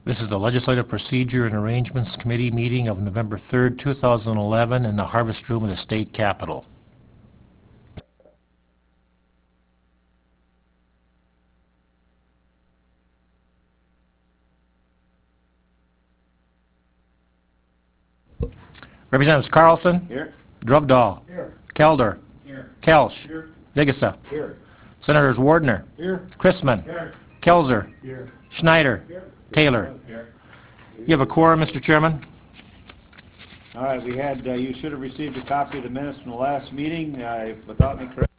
This is the Legislative Procedure and Arrangements Committee meeting of November 3rd, 2011 in the Harvest Room of the State Capitol. Representatives Carlson. Here. Drovdahl. Here. Kelder. Here. Kelsch. Here. Vigasa. Here. Senators Wardner. Here. Chrisman. Here. Kelzer. Here. Schneider. Here. Taylor. Here. You have a quorum, Mr. Chairman? All right, we had, you should have received a copy of the minutes from the last meeting. Without me correct.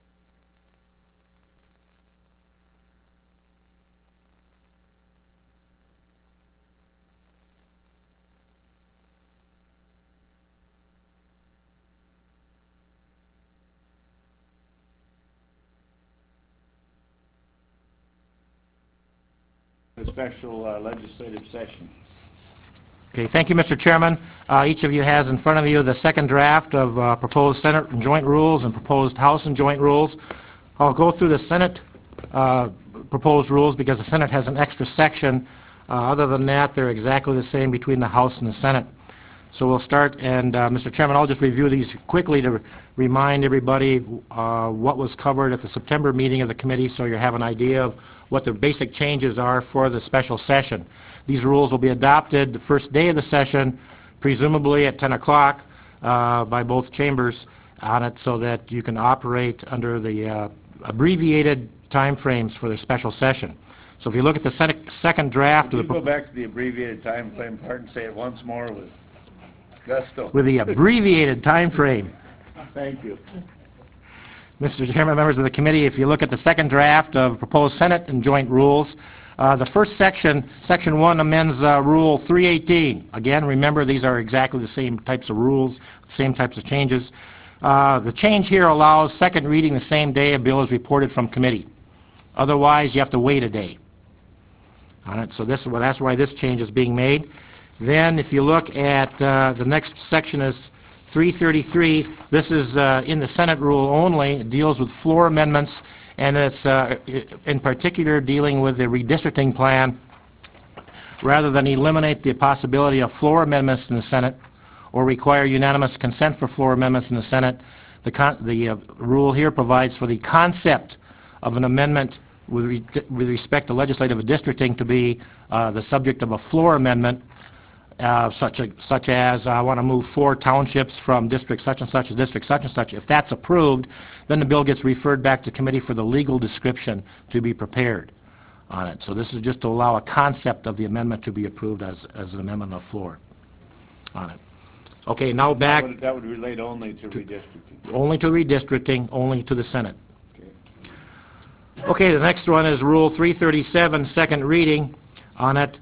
A special legislative session. Okay, thank you, Mr. Chairman. Each of you has in front of you the second draft of proposed Senate and joint rules and proposed House and joint rules. I'll go through the Senate proposed rules because the Senate has an extra section. Other than that, they're exactly the same between the House and the Senate. So we'll start, and Mr. Chairman, I'll just review these quickly to remind everybody what was covered at the September meeting of the committee so you have an idea of what the basic changes are for the special session. These rules will be adopted the first day of the session, presumably at 10 o'clock by both chambers on it so that you can operate under the abbreviated time frames for the special session. So if you look at the second draft Could of the... you go back to the abbreviated time frame part and say it once more with gusto? With the abbreviated time frame. Thank you. Mr. Chairman, members of the committee, if you look at the second draft of proposed Senate and joint rules, the first section, Section 1, amends Rule 318. Again, remember, these are exactly the same types of rules, same types of changes. The change here allows second reading the same day a bill is reported from committee. Otherwise, you have to wait a day on it. So that's why this change is being made. Then, if you look at the next section is 333. This is in the Senate rule only. It deals with floor amendments, and it's in particular dealing with the redistricting plan. Rather than eliminate the possibility of floor amendments in the Senate or require unanimous consent for floor amendments in the Senate, the rule here provides for the concept of an amendment with respect to legislative districting to be the subject of a floor amendment. Such as I want to move 4 townships from district such and such to district such and such. If that's approved, then the bill gets referred back to committee for the legal description to be prepared on it. So this is just to allow a concept of the amendment to be approved as an amendment on the floor on it. Okay, now back. That would relate only to redistricting. Only to redistricting, only to the Senate. Okay. Okay, the next one is Rule 337, second reading on it.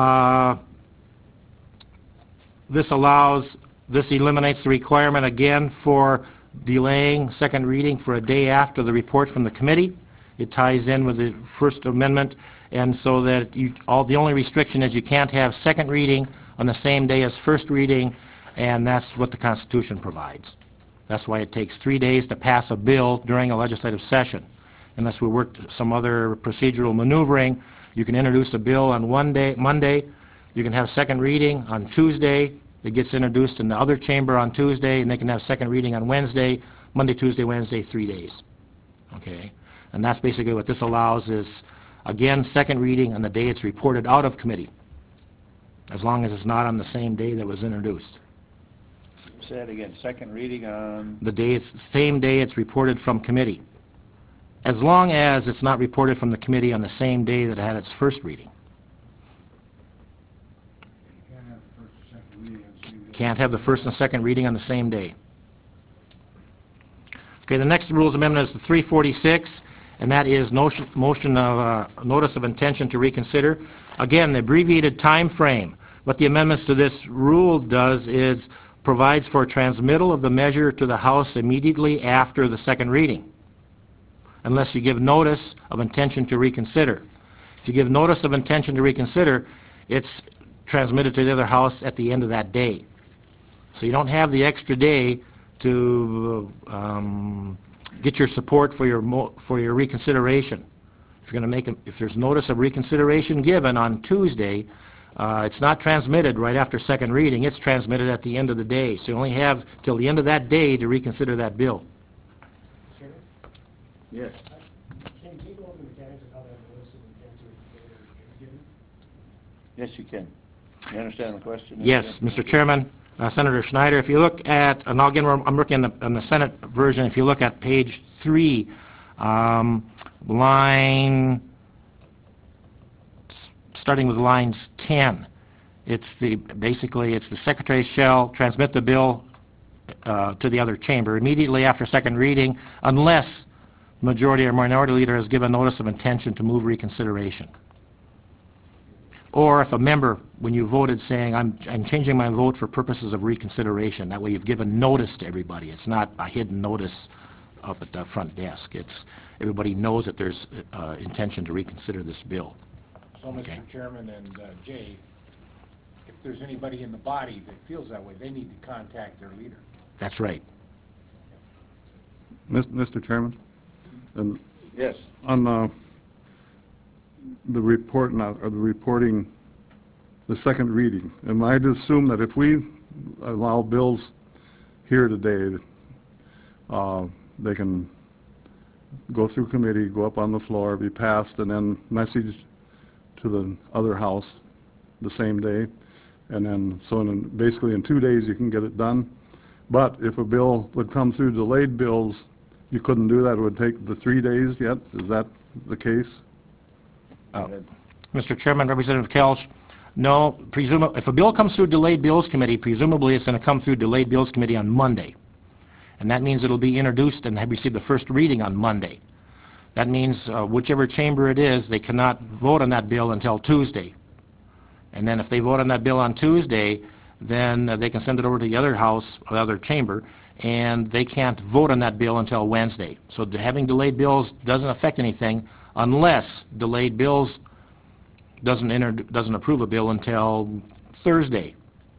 This eliminates the requirement again for delaying second reading for a day after the report from the committee. It ties in with the First Amendment, and so that the only restriction is you can't have second reading on the same day as first reading, and that's what the Constitution provides. That's why it takes 3 days to pass a bill during a legislative session. Unless we work some other procedural maneuvering, you can introduce a bill on Monday. You can have second reading on Tuesday. It gets introduced in the other chamber on Tuesday, and they can have second reading on Wednesday, Monday, Tuesday, Wednesday, 3 days. Okay? And that's basically what this allows is, again, second reading on the day it's reported out of committee, as long as it's not on the same day that was introduced. Say it again. Second reading on... The same day it's reported from committee, as long as it's not reported from the committee on the same day that it had its first reading. Can't have the first and second reading on the same day. Okay, the next rules amendment is the 346, and that is motion of notice of intention to reconsider. Again, the abbreviated time frame. What the amendments to this rule does is provides for transmittal of the measure to the House immediately after the second reading, unless you give notice of intention to reconsider. If you give notice of intention to reconsider, it's transmitted to the other House at the end of that day. So you don't have the extra day to get your support for your reconsideration. If you're going to if there's notice of reconsideration given on Tuesday, It's not transmitted right after second reading. It's transmitted at the end of the day. So you only have till the end of that day to reconsider that bill. Chairman, Yes. can you go over the mechanics of how that notice of intent to reconsider is given? Yes, you can. You understand the question? Yes, Mr. Chairman, Senator Schneider, if you look at, and again, I'm looking on the Senate version, if you look at page 3, line, starting with lines 10, basically it's the Secretary shall transmit the bill to the other chamber immediately after second reading unless majority or minority leader has given notice of intention to move reconsideration. Or if a member, when you voted, saying, I'm changing my vote for purposes of reconsideration, that way you've given notice to everybody. It's not a hidden notice up at the front desk. Everybody knows that there's intention to reconsider this bill. So, Mr. Chairman and Jay, if there's anybody in the body that feels that way, they need to contact their leader. That's right. Mr. Chairman, and Yes. on the report, or the reporting, the second reading, am I to assume that if we allow bills here today, they can go through committee, go up on the floor, be passed, and then messaged to the other house the same day, and then basically in 2 days you can get it done? But if a bill would come through delayed bills, you couldn't do that? It would take the 3 days yet? Is that the case? Mr. Chairman, Representative Kelch, no, if a bill comes through Delayed Bills Committee, presumably it's going to come through Delayed Bills Committee on Monday. And that means it'll be introduced and have received the first reading on Monday. That means whichever chamber it is, they cannot vote on that bill until Tuesday. And then if they vote on that bill on Tuesday, then they can send it over to the other house, or the other chamber, and they can't vote on that bill until Wednesday. So having delayed bills doesn't affect anything unless delayed bills doesn't approve a bill until Thursday.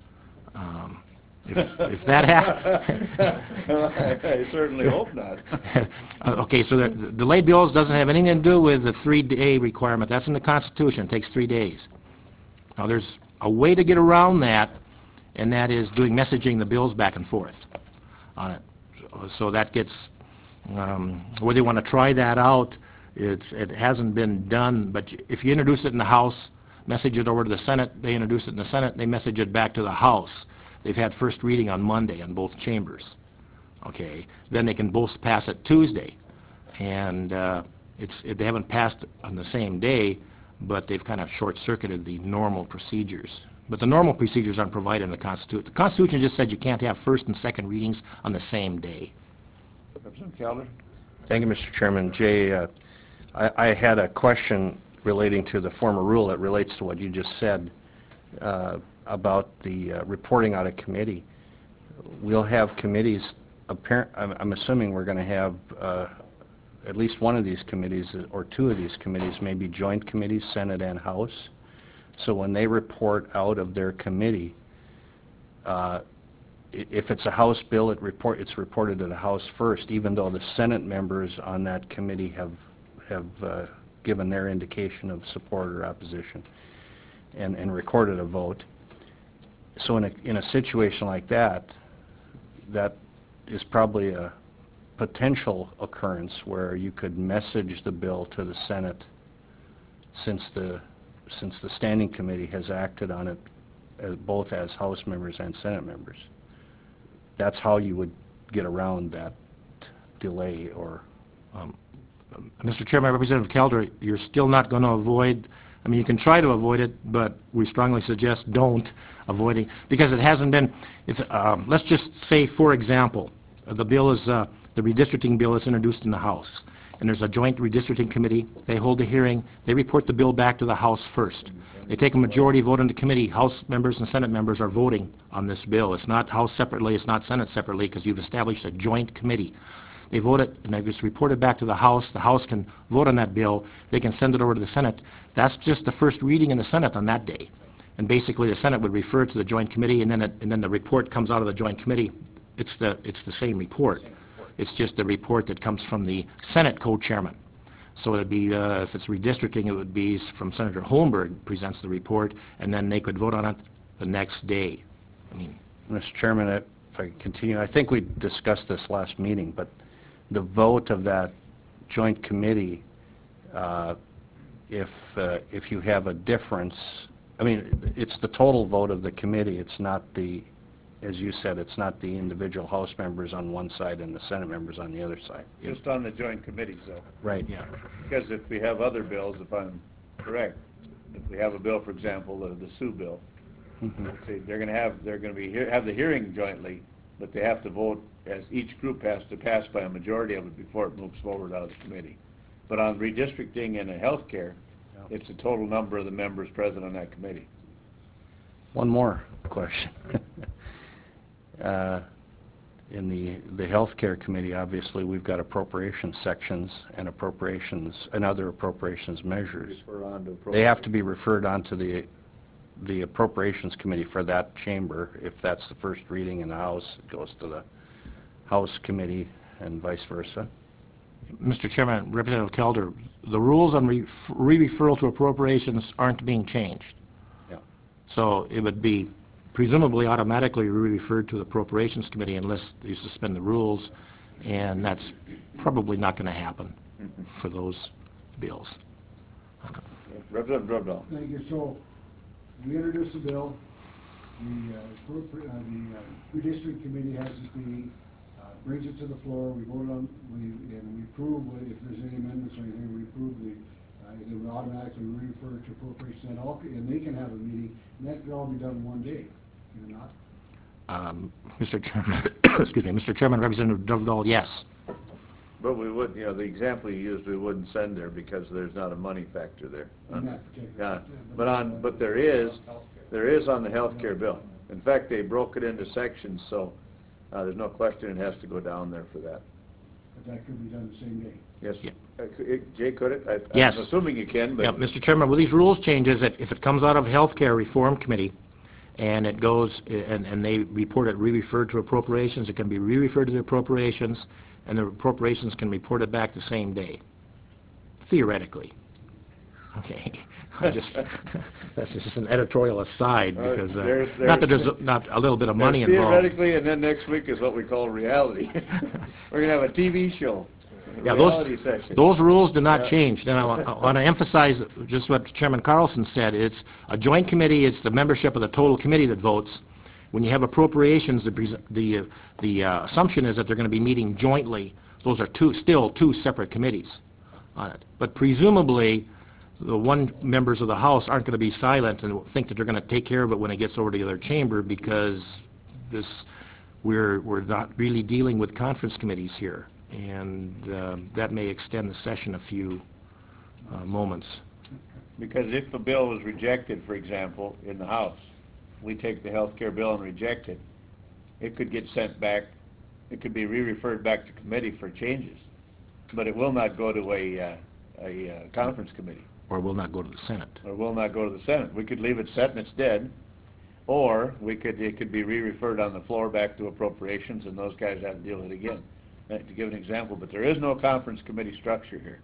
If that happens, I certainly hope not. okay, so the delayed bills doesn't have anything to do with the 3-day requirement. That's in the Constitution. It takes 3 days. Now, there's a way to get around that, and that is doing messaging the bills back and forth on it. So that gets, whether you want to try that out, it hasn't been done, but if you introduce it in the House, message it over to the Senate, they introduce it in the Senate, they message it back to the House. They've had first reading on Monday on both chambers. Okay, then they can both pass it Tuesday. And they haven't passed on the same day, but they've kind of short-circuited the normal procedures. But the normal procedures aren't provided in the Constitution. The Constitution just said you can't have first and second readings on the same day. Representative Calder? Thank you, Mr. Chairman. Jay, I had a question relating to the former rule that relates to what you just said about the reporting out of committee. We'll have committees, I'm assuming we're going to have at least one of these committees or two of these committees may be joint committees, Senate and House. So when they report out of their committee, if it's a House bill, it's reported to the House first, even though the Senate members on that committee have given their indication of support or opposition and recorded a vote. So in a situation like that, that is probably a potential occurrence where you could message the bill to the Senate since the Standing Committee has acted on it both as House members and Senate members. That's how you would get around that delay. Or Mr. Chairman, Representative Calder, you're still not going to avoid, I mean, you can try to avoid it, but we strongly suggest don't avoid it, because it hasn't been, let's just say, for example, the bill is, the redistricting bill is introduced in the House, and there's a joint redistricting committee. They hold a hearing. They report the bill back to the House first. They take a majority vote in the committee. House members and Senate members are voting on this bill. It's not House separately. It's not Senate separately, because you've established a joint committee. They vote it, and it's reported back to the House. The House can vote on that bill. They can send it over to the Senate. That's just the first reading in the Senate on that day. And basically, the Senate would refer it to the joint committee, and then the report comes out of the joint committee. It's the same report. It's just the report that comes from the Senate co-chairman. So it'd be, if it's redistricting, it would be from Senator Holmberg presents the report, and then they could vote on it the next day. I mean, Mr. Chairman, if I could continue, I think we discussed this last meeting, but the vote of that joint committee, if you have a difference, I mean, it's the total vote of the committee. It's not the, as you said, it's not the individual House members on one side and the Senate members on the other side. Just on the joint committees, though. Right. yeah. Because if we have other bills, if I'm correct, if we have a bill, for example, the Sioux bill, see, they're going to be have the hearing jointly, but they have to vote, as each group has to pass by a majority of it before it moves forward out of the committee. But on redistricting and health care, it's the total number of the members present on that committee. One more question. In the Healthcare Committee, obviously, we've got appropriations sections and appropriations and other appropriations measures. Refer on to They have to be referred on to the Appropriations Committee for that chamber. If that's the first reading in the House, it goes to the House Committee and vice versa. Mr. Chairman, Representative Kelder, the rules on re-referral to appropriations aren't being changed. Yeah. So it would be presumably automatically re-referred to the Appropriations Committee unless you suspend the rules, and that's probably not going to happen for those bills. Representative Drovdahl. Thank you. So we introduced the bill. The redistricting committee has its meeting, brings it to the floor. We vote on, and we approve if there's any amendments or anything. We approve it would automatically refer to appropriations, and they can have a meeting, and that could all be done in one day. Can it not? Mr. Chairman, excuse me, Mr. Chairman, Representative Dovdahl, yes. But we would, the example you used, we wouldn't send there because there's not a money factor there. In that particular. Yeah, but there is on the health care bill. In fact, they broke it into sections, so there's no question it has to go down there for that. But that could be done the same day. Yes. Yeah. Jay, could it? Yes. I'm assuming you can, but. Yeah, Mr. Chairman, with these rules changes, if it comes out of Healthcare Reform Committee and it goes, and they report it re-referred to appropriations, it can be re-referred to the appropriations, and the appropriations can report it back the same day, theoretically. Okay, that's just an editorial aside, because not that there's not a little bit of money involved. Theoretically, and then next week is what we call reality. We're going to have a TV show. Yeah, Reality session. those rules do not change. Now, I want to emphasize just what Chairman Carlson said. It's a joint committee. It's the membership of the total committee that votes. When you have appropriations, the assumption is that they're going to be meeting jointly. Those are still two separate committees on it. But presumably, the members of the House aren't going to be silent and think that they're going to take care of it when it gets over to the other chamber, because we're not really dealing with conference committees here. And that may extend the session a few moments. Because if a bill was rejected, for example, in the House, we take the health care bill and reject it, it could get sent back, it could be re-referred back to committee for changes, but it will not go to a conference committee. Or will not go to the Senate. Or will not go to the Senate. We could leave it set and it's dead, or it could be re-referred on the floor back to appropriations, and those guys have to deal with it again. To give an example, but there is no conference committee structure here.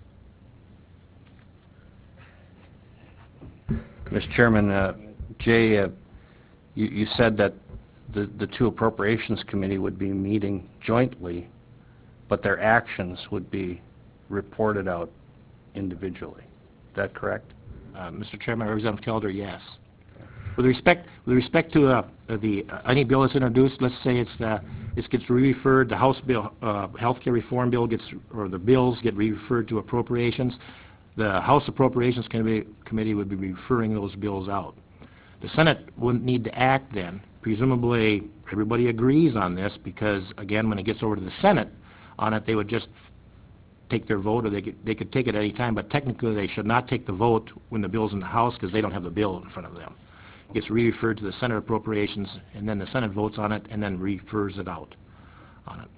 Mr. Chairman, Jay, you said that the two Appropriations Committee would be meeting jointly, but their actions would be reported out individually. Is that correct? Mr. Chairman, Representative Kelder, yes. With respect to any bill that's introduced, let's say it gets re-referred, the House bill, healthcare reform bill or the bills get re-referred to appropriations, the House Appropriations Committee would be referring those bills out. The Senate wouldn't need to act then. Presumably, everybody agrees on this, because again, when it gets over to the Senate on it, they would just take their vote, or they could take it at any time, but technically they should not take the vote when the bill's in the House, because they don't have the bill in front of them. It gets re-referred to the Senate Appropriations, and then the Senate votes on it and then refers it out on it.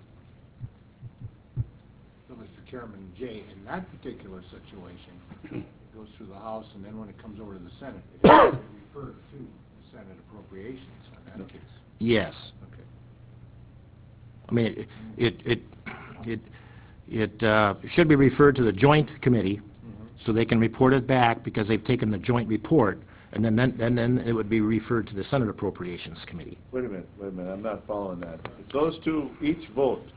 So, Mr. Chairman, Jay, in that particular situation, it goes through the House, and then when it comes over to the Senate, it has to be referred to the Senate Appropriations in that case. Yes. Okay. I mean, it should be referred to the joint committee, so they can report it back because they've taken the joint report, and then it would be referred to the Senate Appropriations Committee. Wait a minute, I'm not following that. If those two each vote,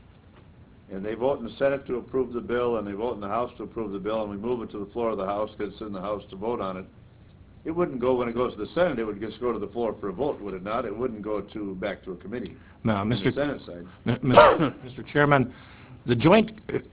and they vote in the Senate to approve the bill, and they vote in the House to approve the bill, and we move it to the floor of the House because it's in the House to vote on it, it wouldn't go, when it goes to the Senate, it would just go to the floor for a vote, would it not? It wouldn't go back to a committee Now, on the Mr. Senate side. Mr. Chairman, the joint,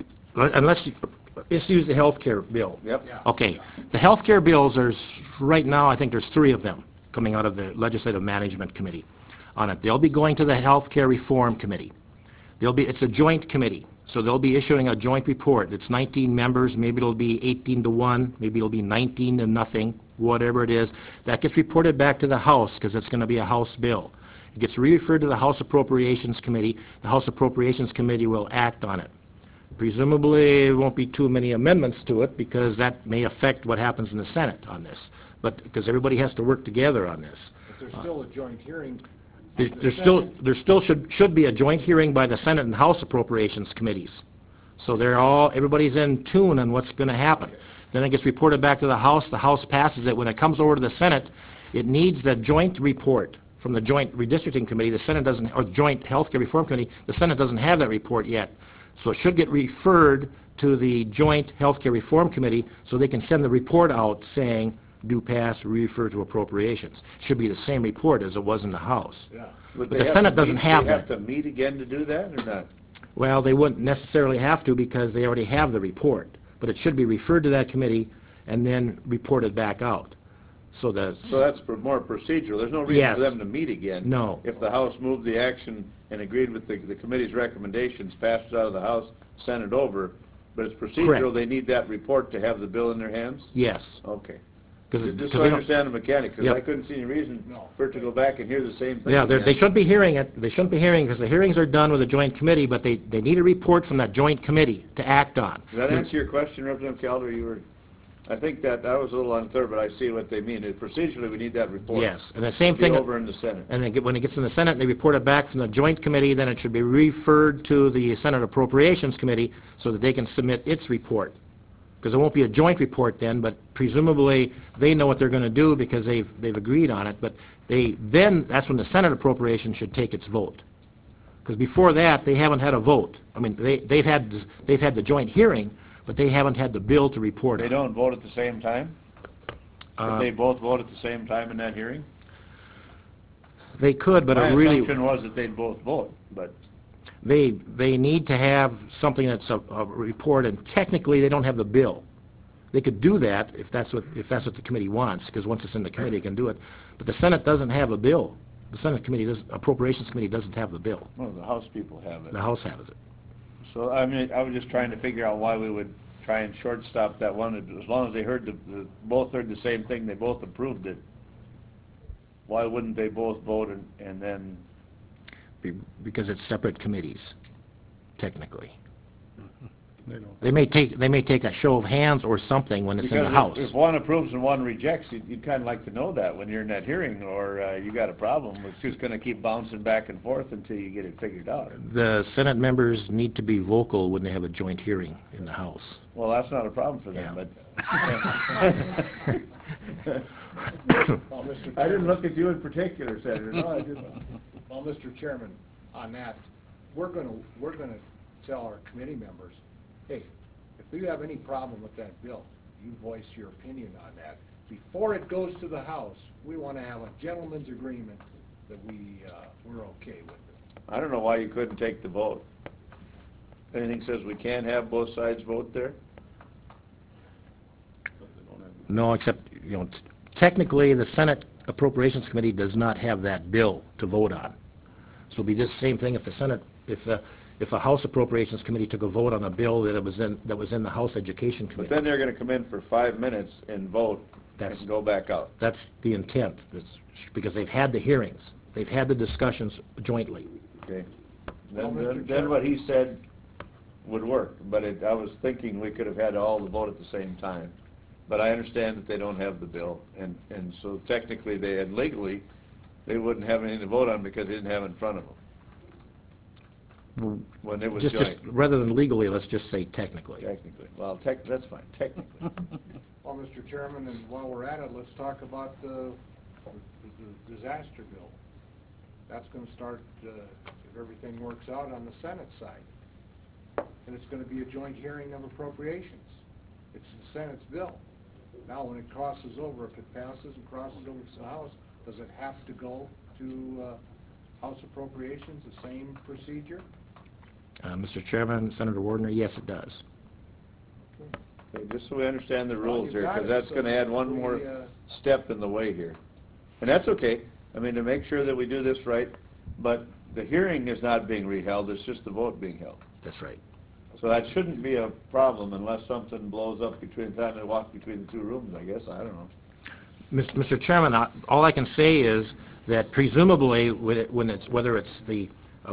let's use the health care bill. Yep. Okay, the health care bills, right now, I think there's 3 of them coming out of the Legislative Management Committee on it. They'll be going to the Health Care Reform Committee. It's a joint committee, so they'll be issuing a joint report. It's 19 members, maybe it'll be 18 to 1, maybe it'll be 19 to nothing, whatever it is. That gets reported back to the House, because it's going to be a House bill. It gets re-referred to the House Appropriations Committee. The House Appropriations Committee will act on it. Presumably, there won't be too many amendments to it, because that may affect what happens in the Senate on this, but because everybody has to work together on this. But there's still a joint hearing. There still should be a joint hearing by the Senate and House Appropriations Committees. So everybody's in tune on what's going to happen. Then it gets reported back to the House passes it. When it comes over to the Senate, it needs the joint report from the Joint Redistricting Committee. The Senate doesn't, or the Joint Healthcare Reform Committee, the Senate doesn't have that report yet. So it should get referred to the Joint Healthcare Reform Committee so they can send the report out saying, do pass, refer to appropriations. Should be the same report as it was in the House. Yeah. But the Senate doesn't have They have that. to meet again to do that, or not? Well, they wouldn't necessarily have to because they already have the report. But it should be referred to that committee and then reported back out. So So that's more procedural. There's no reason Yes. for them to meet again. No. If the House moved the action and agreed with the committee's recommendations, passed it out of the House, sent it over, but it's procedural, Correct. they need that report to have the bill in their hands? yes. Okay. Because Just so I understand the mechanics, because Yep. I couldn't see any reason No. for it to go back and hear the same thing Yeah, again. they shouldn't be hearing it. They shouldn't be hearing because the hearings are done with a joint committee, but they need a report from that joint committee to act on. Does that answer your question, Representative Calder? I think that was a little unclear, but I see what they mean. Procedurally, we need that report. Yes, and the same Be thing. over in the Senate. And then when it gets in the Senate, they report it back from the joint committee, then it should be referred to the Senate Appropriations Committee so that they can submit its report. Because it won't be a joint report then, but presumably they know what they're going to do because they've agreed on it. But that's when the Senate Appropriations should take its vote. Because before that, they haven't had a vote. I mean, they've had the joint hearing, but they haven't had the bill to report They on. don't vote at the same time? If they both vote at the same time in that hearing? They could, but My it really, assumption was that they'd both vote, but they need to have something that's a report, and technically, they don't have the bill. They could do that if that's what the committee wants, because once it's in the committee, it can do it. But the Senate doesn't have a bill. The Senate Appropriations Committee doesn't have the bill. well, the House people have it. The House has it. So, I mean, I was just trying to figure out why we would try and shortstop that one. As long as they both heard the same thing, they both approved it, why wouldn't they both vote and then... Because it's separate committees, technically. They don't. They may take a show of hands or something when it's in the Because House. if one approves and one rejects, you'd kind of like to know that when you're in that hearing, or you got a problem. It's just going to keep bouncing back and forth until you get it figured out. The Senate members need to be vocal when they have a joint hearing in the House. Well, that's not a problem for them, Yeah. but... Well, Mr. I didn't Chairman, look at you in particular, Senator. No, I didn't. well, Mr. Chairman, on that, we're gonna tell our committee members, hey, if you have any problem with that bill, you voice your opinion on that. Before it goes to the House, we want to have a gentleman's agreement that we're okay with it. I don't know why you couldn't take the vote. Anything says we can't have both sides vote there? No, except, technically, the Senate Appropriations Committee does not have that bill to vote on. So it'll be the same thing if the Senate, if a House Appropriations Committee took a vote on a bill that was in the House Education But Committee. then they're going to come in for 5 minutes and vote That's- and go back out. That's the intent, because they've had the hearings. They've had the discussions jointly. Okay. Well, Mr. Then Chairman. what he said would work, but I was thinking we could have had all the vote at the same time. But I understand that they don't have the bill, and so technically legally, they wouldn't have anything to vote on because they didn't have it in front of them. when it was Just joint, rather than legally, let's just say technically. technically. Well, that's fine, technically. Well, Mr. Chairman, and while we're at it, let's talk about the disaster bill. That's gonna start, if everything works out, on the Senate side. And it's gonna be a joint hearing of appropriations. It's the Senate's bill. Now, when it crosses over, if it passes and crosses over to the House, does it have to go to House Appropriations, the same procedure? Mr. Chairman, Senator Wardner, yes, it does. Okay, just so we understand the Well, rules you've here, got because it, that's so going to add if one we, more step in the way here. And that's okay. I mean, to make sure that we do this right, but the hearing is not being reheld, it's just the vote being held. That's right. So that shouldn't be a problem unless something blows up between the time they walk between the two rooms, I guess. I don't know. Mr. Chairman, all I can say is that presumably, whether it's the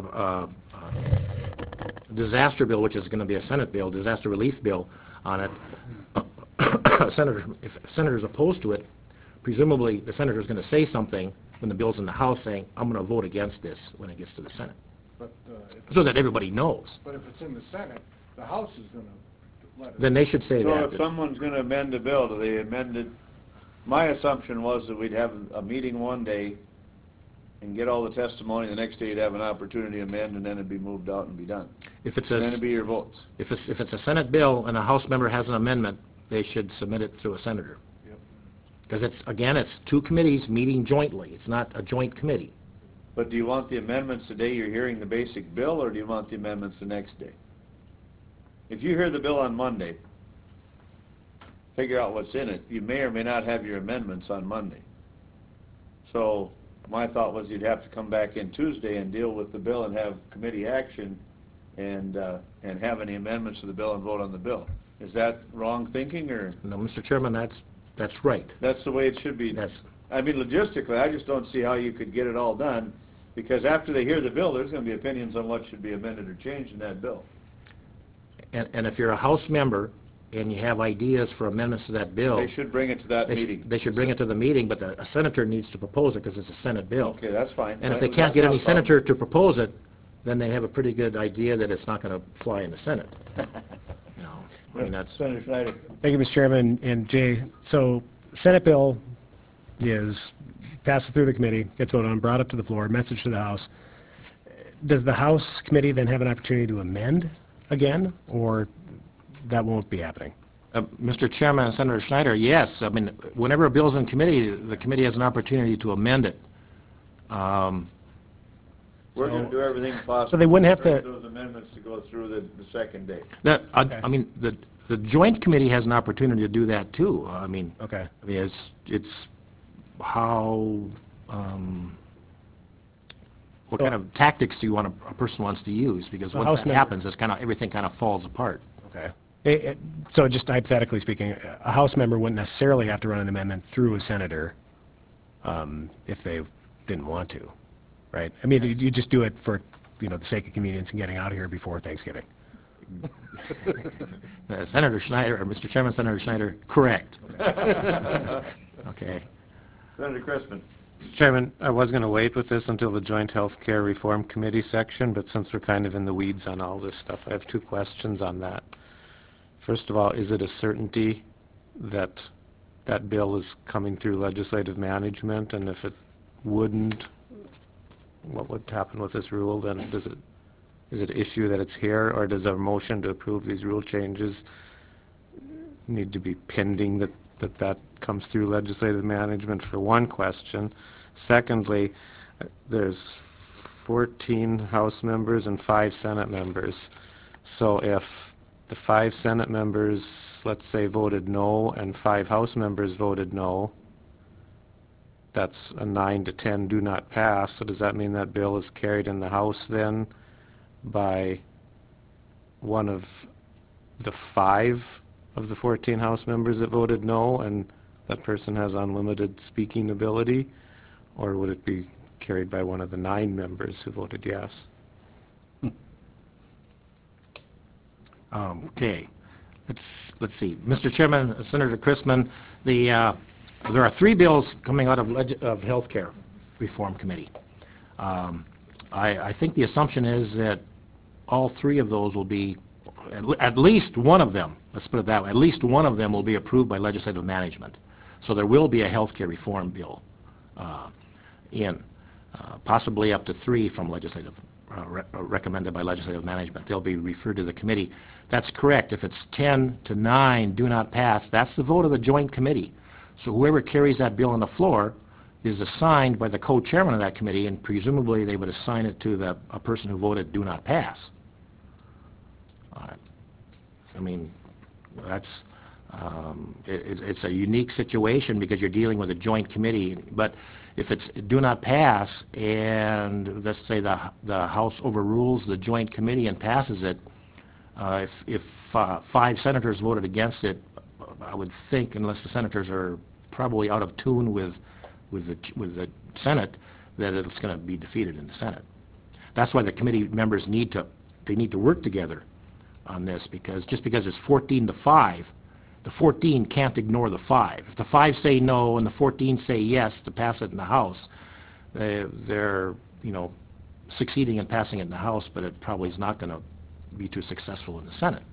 disaster bill, which is going to be a Senate bill, disaster relief bill on it, if a senator's opposed to it, presumably the senator's going to say something when the bill's in the House saying, I'm going to vote against this when it gets to the Senate, But so that everybody knows. but if it's in the Senate, the House is gonna let it. Then they should say So if that. someone's going to amend the bill, do they amend it? My assumption was that we'd have a meeting one day and get all the testimony, the next day you'd have an opportunity to amend, and then it'd be moved out and be done. If it's And then a, it'd be your votes. if it's a Senate bill and a House member has an amendment, they should submit it through a senator. Yep. Because it's two committees meeting jointly. It's not a joint committee. But do you want the amendments the day you're hearing the basic bill, or do you want the amendments the next day? If you hear the bill on Monday, figure out what's in it, you may or may not have your amendments on Monday. So my thought was you'd have to come back in Tuesday and deal with the bill and have committee action and have any amendments to the bill and vote on the bill. Is that wrong thinking, or? No, Mr. Chairman, that's right. That's the way it should be. I mean, logistically, I just don't see how you could get it all done, because after they hear the bill, there's going to be opinions on what should be amended or changed in that bill. And if you're a House member and you have ideas for amendments to that bill, They should bring it to that meeting. they should bring it to the meeting, but a senator needs to propose it because it's a Senate bill. Okay, that's fine. And if they can't get any senator to propose it, then they have a pretty good idea that it's not going to fly in the Senate. You know, I mean, that's, Senator Schneider. Thank you, Mr. Chairman. And Jay, so Senate bill is passed through the committee, gets voted on, brought up to the floor, message to the House. Does the House committee then have an opportunity to amend again, or that won't be happening? Mr. Chairman and Senator Schneider, yes. I mean, whenever a bill's in committee, the committee has an opportunity to amend it. We're going to do everything possible. So they wouldn't have to- for those amendments to go through the second day. I mean, the joint committee has an opportunity to do that too. I mean, Okay. it's how, what kind of tactics do you want a person wants to use? Because So once House that member- happens, it's everything kind of falls apart. Okay. So just hypothetically speaking, a House member wouldn't necessarily have to run an amendment through a senator if they didn't want to, right? I mean, you just do it for, the sake of convenience and getting out of here before Thanksgiving. Senator Schneider, or Mr. Chairman, Senator Schneider, correct. Okay. Senator Crispin. Mr. Chairman, I was going to wait with this until the Joint Health Care Reform Committee section, but since we're kind of in the weeds on all this stuff, I have two questions on that. First of all, is it a certainty that that bill is coming through legislative management? And if it wouldn't, what would happen with this rule? Then is it an issue that it's here, or does a motion to approve these rule changes need to be pending that comes through legislative management, for one question? Secondly, there's 14 House members and 5 Senate members. So if the 5 Senate members, let's say, voted no, and 5 House members voted no, that's a 9-10 do not pass. So does that mean that bill is carried in the House then by one of the 5 of the 14 House members that voted no, and that person has unlimited speaking ability? Or would it be carried by one of the 9 members who voted yes? Okay. Let's see. Mr. Chairman, Senator Christman, there are 3 bills coming out of Health Care Reform Committee. I think the assumption is that all three of those will be, at least one of them, let's put it that way, at least one of them will be approved by legislative management. So there will be a healthcare reform bill possibly up to 3 from legislative, recommended by legislative management. They'll be referred to the committee. That's correct. If it's 10 to 9 do not pass, that's the vote of the joint committee. So whoever carries that bill on the floor is assigned by the co-chairman of that committee, and presumably they would assign it to a person who voted do not pass. I mean, that's it's a unique situation because you're dealing with a joint committee. But if it's do not pass, and let's say the House overrules the joint committee and passes it, if 5 senators voted against it, I would think, unless the senators are probably out of tune with the Senate, that it's going to be defeated in the Senate. That's why the committee members need to work together on this, because just because it's 14 to 5, the 14 can't ignore the 5. If the 5 say no and the 14 say yes to pass it in the House, they're succeeding in passing it in the House, but it probably is not going to be too successful in the Senate.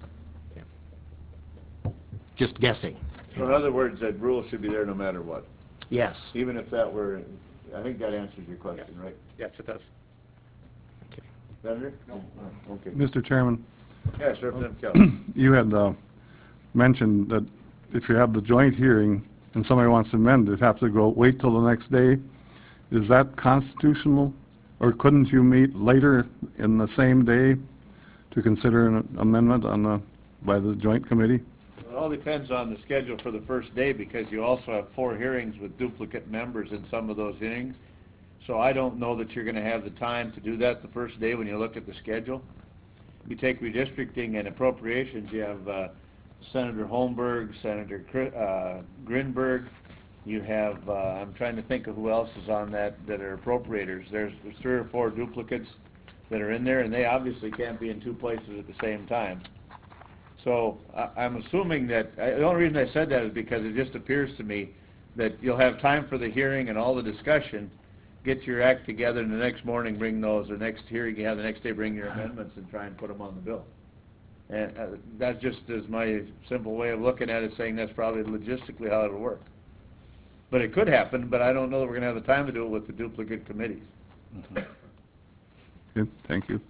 Just guessing. So in other words, that rule should be there no matter what, Yes. even if that were, I think that answers your question, right? Yes, it does. Senator? No. Okay. Mr. Chairman, Yes, Representative Kelly. you had mentioned that if you have the joint hearing and somebody wants to amend it, have to wait till the next day. Is that constitutional? Or couldn't you meet later in the same day to consider an amendment by the joint committee? It all depends on the schedule for the first day, because you also have 4 hearings with duplicate members in some of those hearings. So I don't know that you're going to have the time to do that the first day when you look at the schedule. You take redistricting and appropriations, you have Senator Holmberg, Senator Grinberg. You have, I'm trying to think of who else is on that are appropriators. There's 3 or 4 duplicates that are in there, and they obviously can't be in 2 places at the same time. So I'm assuming that, the only reason I said that is because it just appears to me that you'll have time for the hearing and all the discussion, get your act together, and the next morning bring those, or next hearing you have the next day, bring your amendments and try and put them on the bill. And that just is my simple way of looking at it, saying that's probably logistically how it'll work. But it could happen, but I don't know that we're going to have the time to do it with the duplicate committees. Good, thank you.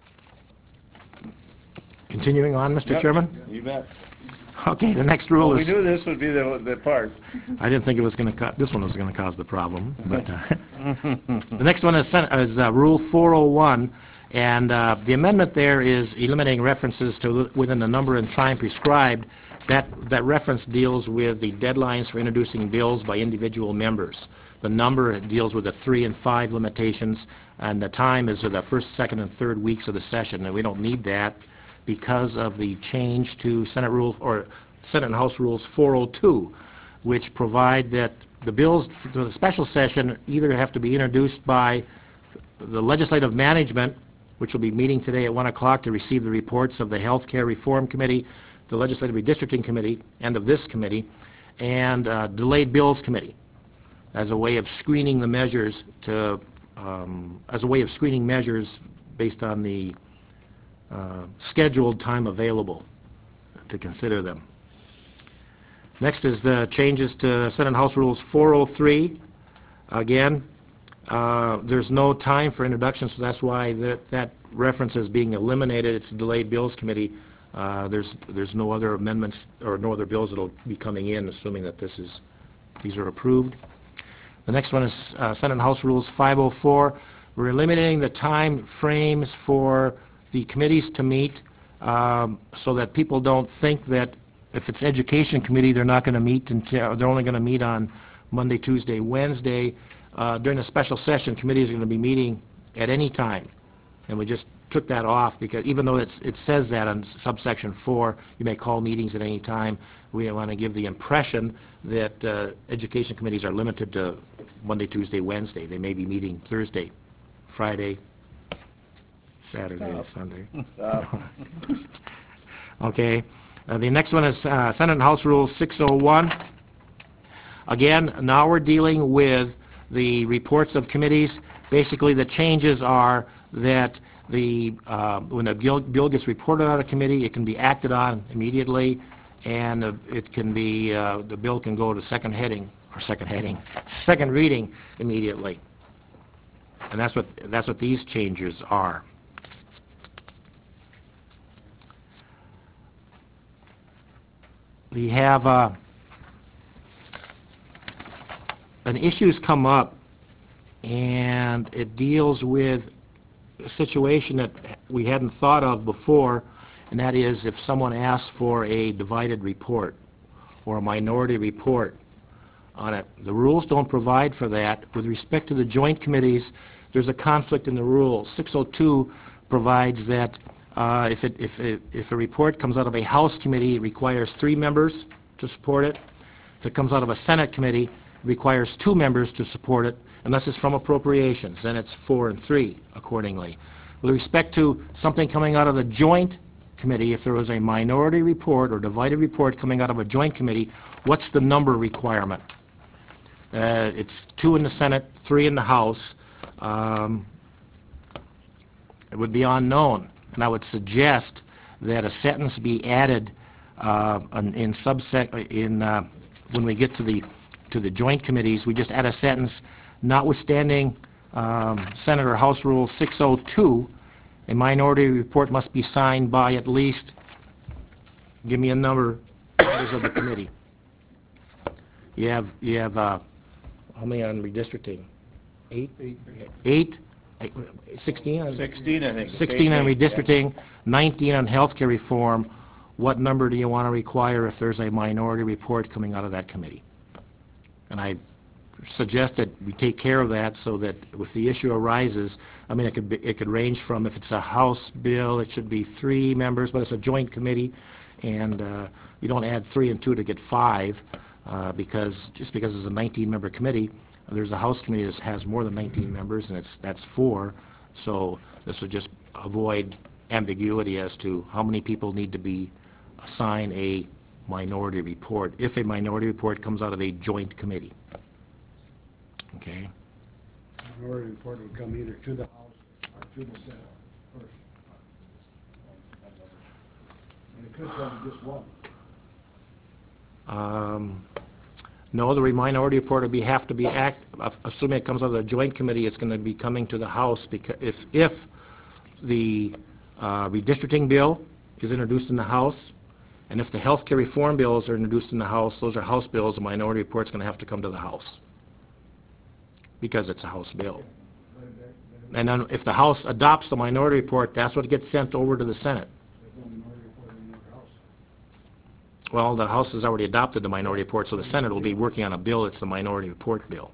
Continuing on, Mr. Yep, Chairman? You bet. Okay, the next rule Well, we is... knew this would be the part. I didn't think it was going to this one was going to cause the problem, but the next one is Rule 401, and the amendment there is eliminating references to within the number and time prescribed. That reference deals with the deadlines for introducing bills by individual members. The number deals with the 3 and 5 limitations, and the time is the first, second, and third weeks of the session, and we don't need that because of the change to Senate and House Rules 402, which provide that the bills for the special session either have to be introduced by the legislative management, which will be meeting today at 1 o'clock to receive the reports of the Health Care Reform Committee, the Legislative Redistricting Committee, and of this committee, and Delayed Bills Committee, as a way of screening the measures based on the scheduled time available to consider them. Next is the changes to Senate and House Rules 403. Again, there's no time for introduction, so that's why that reference is being eliminated. It's the Delayed Bills Committee. There's no other amendments or no other bills that will be coming in, assuming that these are approved. The next one is Senate and House Rules 504. We're eliminating the time frames for the committees to meet so that people don't think that if it's Education Committee, they're not going to meet until, they're only going to meet on Monday, Tuesday, Wednesday. During the special session, committees are going to be meeting at any time. And we just took that off because even though it says that on subsection 4, you may call meetings at any time, we want to give the impression that education committees are limited to Monday, Tuesday, Wednesday. They may be meeting Thursday, Friday, Saturday, Sunday. Okay. The next one is Senate and House Rule 601. Again, now we're dealing with the reports of committees. Basically, the changes are that when a bill gets reported out of committee, it can be acted on immediately, and it can be, the bill can go to second reading immediately. And that's what these changes are. We have an issue's come up, and it deals with a situation that we hadn't thought of before, and that is if someone asks for a divided report or a minority report on it. The rules don't provide for that. With respect to the joint committees, there's a conflict in the rules. 602 provides that if a report comes out of a House committee, it requires 3 members to support it. If it comes out of a Senate committee, it requires 2 members to support it, unless it's from appropriations. Then it's 4 and 3 accordingly. With respect to something coming out of the joint committee, if there was a minority report or divided report coming out of a joint committee, what's the number requirement? It's 2 in the Senate, 3 in the House. It would be unknown. And I would suggest that a sentence be added when we get to the joint committees. We just add a sentence, notwithstanding Senate or House Rule 602, a minority report must be signed by at least, give me a number, members of the committee. You have how many on redistricting? 8? 8? 16? 16, I think. 16 on redistricting, 19 on healthcare reform. What number do you want to require if there's a minority report coming out of that committee? And I suggest that we take care of that so that if the issue arises, I mean, it could range from, if it's a House bill, it should be 3 members, but it's a joint committee, and you don't add 3 and 2 to get 5, because it's a 19-member committee. There's a House committee that has more than 19 members, and that's 4. So this would just avoid ambiguity as to how many people need to be assigned a minority report if a minority report comes out of a joint committee. Okay. Minority report would come either to the House or to the Senate first. And it could come to just one. No, the minority report would have to be assuming it comes out of the joint committee, it's going to be coming to the House, because if the redistricting bill is introduced in the House, and if the health care reform bills are introduced in the House, those are House bills, the minority report's going to have to come to the House, because it's a House bill. And then if the House adopts the minority report, that's what gets sent over to the Senate. Well, the House has already adopted the minority report, so the Senate will be working on a bill that's the minority report bill.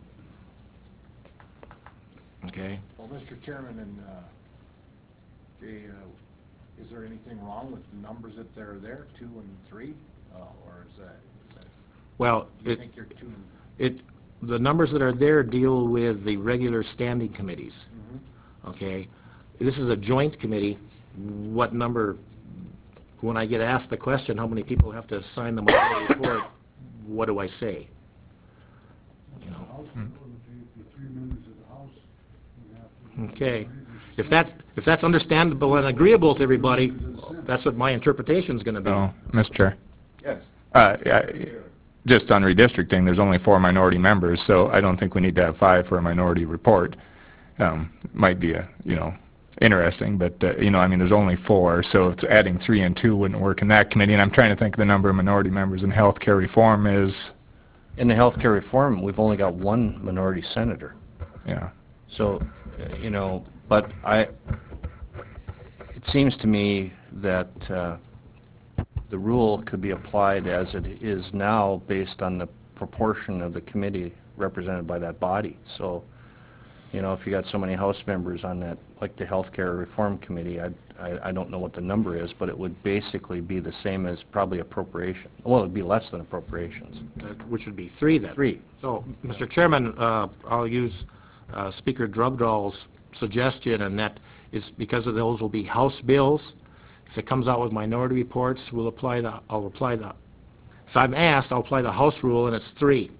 Okay? Well, Mr. Chairman and Jay, is there anything wrong with the numbers that are there, 2 and 3? Or is that Well, do you think you're too... the numbers that are there deal with the regular standing committees. Okay? This is a joint committee. What number... When I get asked the question, how many people have to sign the minority report, what do I say? You know. Okay. If that's understandable and agreeable to everybody, that's what my interpretation is going to be. Oh, Mr. Chair. Yes. Just on redistricting, there's only 4 minority members, so I don't think we need to have 5 for a minority report. Might be interesting, but I mean, there's only 4, so it's adding 3 and 2 wouldn't work in that committee. And I'm trying to think of the number of minority members in healthcare reform is. In the healthcare reform, we've only got 1 minority senator. Yeah. So, but it seems to me that the rule could be applied as it is now based on the proportion of the committee represented by that body. So, if you got so many House members on that, like the Healthcare Reform Committee, I don't know what the number is, but it would basically be the same as probably appropriation. Well, it would be less than appropriations. Which would be 3 then. 3. So, Mr. Chairman, I'll use Speaker Drugdall's suggestion, and that is because of those will be House bills. If it comes out with minority reports, I'll apply the. If I'm asked, I'll apply the House rule, and it's 3.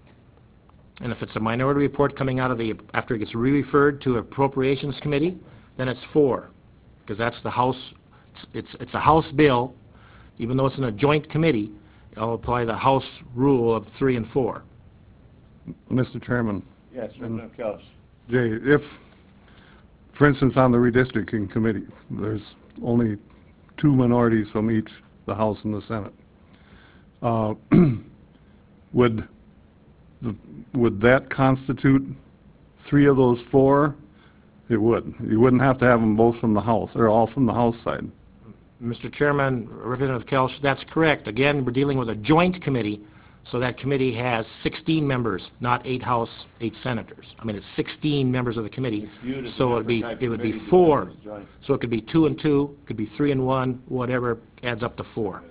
And if it's a minority report coming out of after it gets re-referred to Appropriations Committee, then it's 4, because that's the House, it's a House bill, even though it's in a joint committee, I'll apply the House rule of 3 and 4. Mr. Chairman, Yes, Representative Kelch. Jay, if, for instance, on the redistricting committee, there's only 2 minorities from each, the House and the Senate, would that constitute 3 of those 4? It would. You wouldn't have to have them both from the House, or all from the House side. Mr. Chairman, Representative Kelch, that's correct. Again, we're dealing with a joint committee, so that committee has 16 members, not 8 House, 8 Senators. I mean, it's 16 members of the committee, viewed as a so it would be different type committee 4. because it's joint. So it could be 2 and 2, could be 3 and 1, whatever adds up to 4.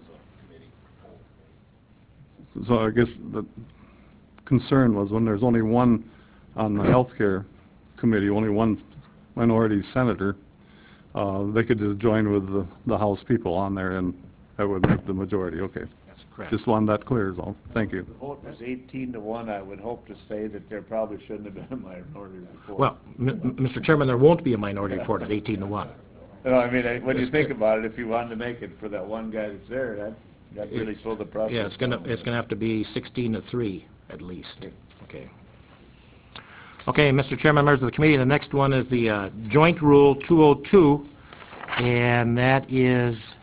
So I guess the concern was when there's only one on the healthcare committee, only one minority senator, they could just join with the House people on there, and that would make the majority. Okay. That's correct. Just wanted that clear is all. Thank you. The vote was 18-1. I would hope to say that there probably shouldn't have been a minority report. Well, Mr. Chairman, there won't be a minority report at 18 to 1. No, I mean, when you think about it, if you wanted to make it for that one guy that's there, that really slowed the process. Yeah, it's gonna have to be 16 to 3 at least. Okay. Okay, Mr. Chairman, members of the committee, the next one is the Joint Rule 202, and that is,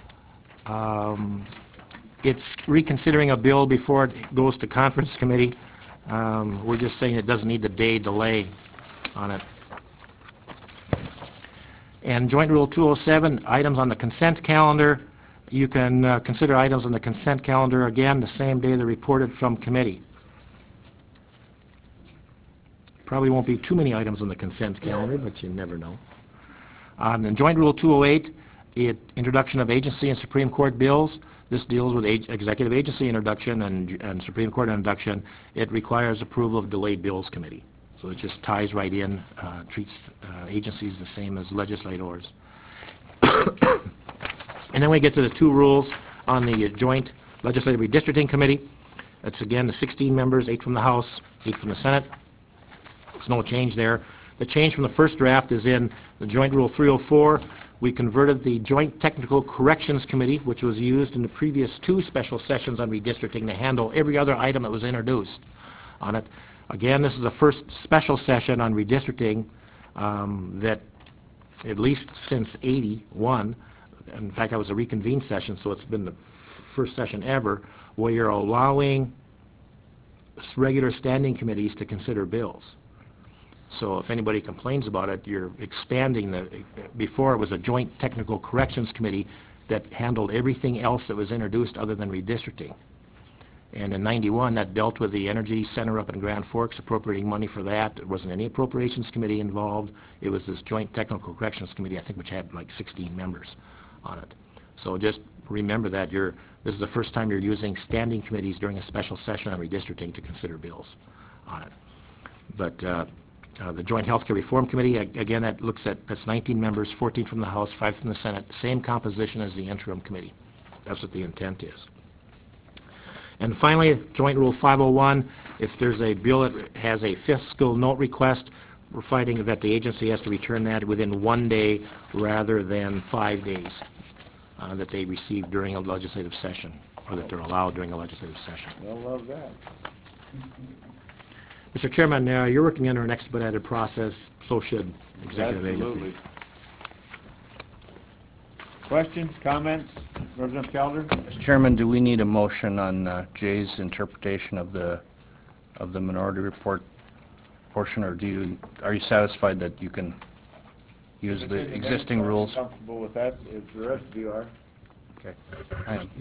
it's reconsidering a bill before it goes to conference committee. We're just saying it doesn't need the day delay on it. And Joint Rule 207, items on the consent calendar. You can consider items on the consent calendar again the same day they're reported from committee. Probably won't be too many items on the consent calendar, but you never know. And Joint Rule 208, introduction of agency and Supreme Court bills. This deals with executive agency introduction and Supreme Court introduction. It requires approval of delayed bills committee. So it just ties right in, treats agencies the same as legislators. And then we get to the 2 rules on the Joint Legislative Redistricting Committee. That's again the 16 members, 8 from the House, 8 from the Senate. There's no change there. The change from the first draft is in the Joint Rule 304. We converted the Joint Technical Corrections Committee, which was used in the previous 2 special sessions on redistricting, to handle every other item that was introduced on it. Again, this is the first special session on redistricting that, at least since '81, in fact, that was a reconvened session, so it's been the first session ever, where you're allowing regular standing committees to consider bills. So if anybody complains about it, you're expanding before it was a Joint Technical Corrections Committee that handled everything else that was introduced other than redistricting. And in '91, that dealt with the Energy Center up in Grand Forks, appropriating money for that. There wasn't any Appropriations Committee involved. It was this Joint Technical Corrections Committee, I think, which had like 16 members on it. So just remember that this is the first time you're using standing committees during a special session on redistricting to consider bills on it. But the Joint Healthcare Reform Committee, again, that's 19 members, 14 from the House, 5 from the Senate, same composition as the interim committee. That's what the intent is. And finally, Joint Rule 501, if there's a bill that has a fiscal note request, we're finding that the agency has to return that within 1 day rather than 5 days that they receive during a legislative session, or that they're allowed during a legislative session. They'll love that. Mr. Chairman, you're working under an expedited process, so should executive Absolutely. agencies. Questions, comments? Representative Calder? Mr. Chairman, do we need a motion on Jay's interpretation of the minority report portion, or are you satisfied that you can use the existing rules? Comfortable with that, if the rest of you are. Okay. I am.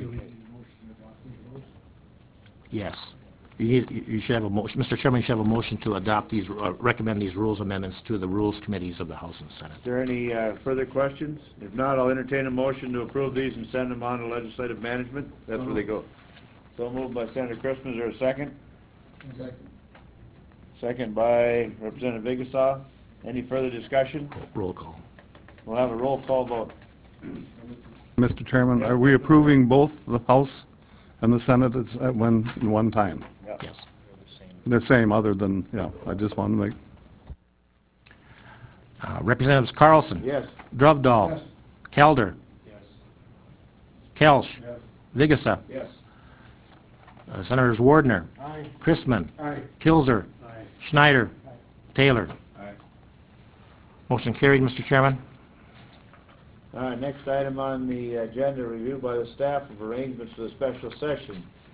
Yes. You should have a motion. Mr. Chairman, you should have a motion to adopt these, recommend these rules amendments to the rules committees of the House and Senate. Is there any further questions? If not, I'll entertain a motion to approve these and send them on to legislative management. That's where they go. So moved by Senator Christmas. Is there a second? Second. Second by Representative Vigasaw. Any further discussion? Roll call. We'll have a roll call vote. Mr. Chairman, are we approving both the House and the Senate at one time? Yes. The same, other than, yeah, I just want to make, Representatives Carlson. Yes. Drovdahl. Yes. Kelder. Yes. Kelsch. Yes. Vigasa. Yes. Senators Wardner. Aye. Chrisman. Aye. Kilzer. Aye. Schneider. Taylor. Aye. Motion carried, Mr. Chairman. All right, next item on the agenda, review by the staff of arrangements for the special session.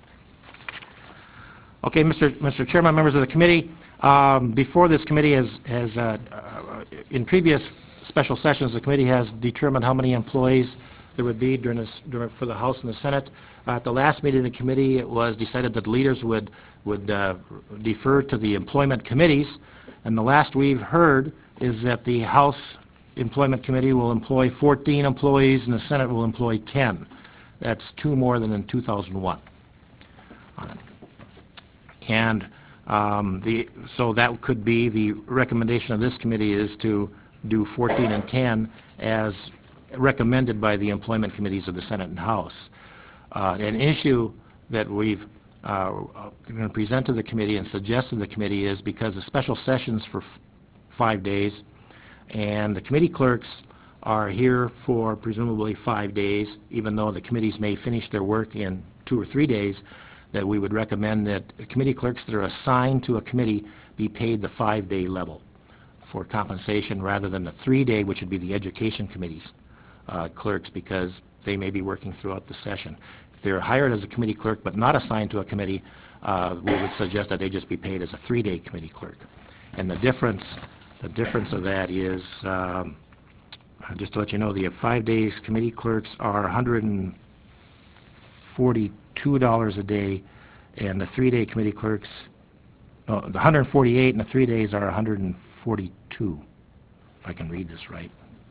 Okay, Mr. Chairman, members of the committee, before this committee in previous special sessions, the committee has determined how many employees there would be for the House and the Senate. At the last meeting of the committee, it was decided that leaders would defer to the employment committees, and the last we've heard is that the House Employment Committee will employ 14 employees and the Senate will employ 10. That's 2 more than in 2001. And so that could be the recommendation of this committee is to do 14 and 10 as recommended by the employment committees of the Senate and House. An issue that we've going to present to the committee and suggest to the committee is because the special sessions for 5 days and the committee clerks are here for presumably 5 days, even though the committees may finish their work in 2 or 3 days, that we would recommend that committee clerks that are assigned to a committee be paid the 5-day level for compensation rather than the 3-day, which would be the education committee's clerks, because they may be working throughout the session. If they're hired as a committee clerk but not assigned to a committee, we would suggest that they just be paid as a 3-day committee clerk. And the difference of that is, just to let you know, the 5 days committee clerks are $142 a day, and the 3-day committee clerks, the 148 and the 3 days are 142, if I can read this right.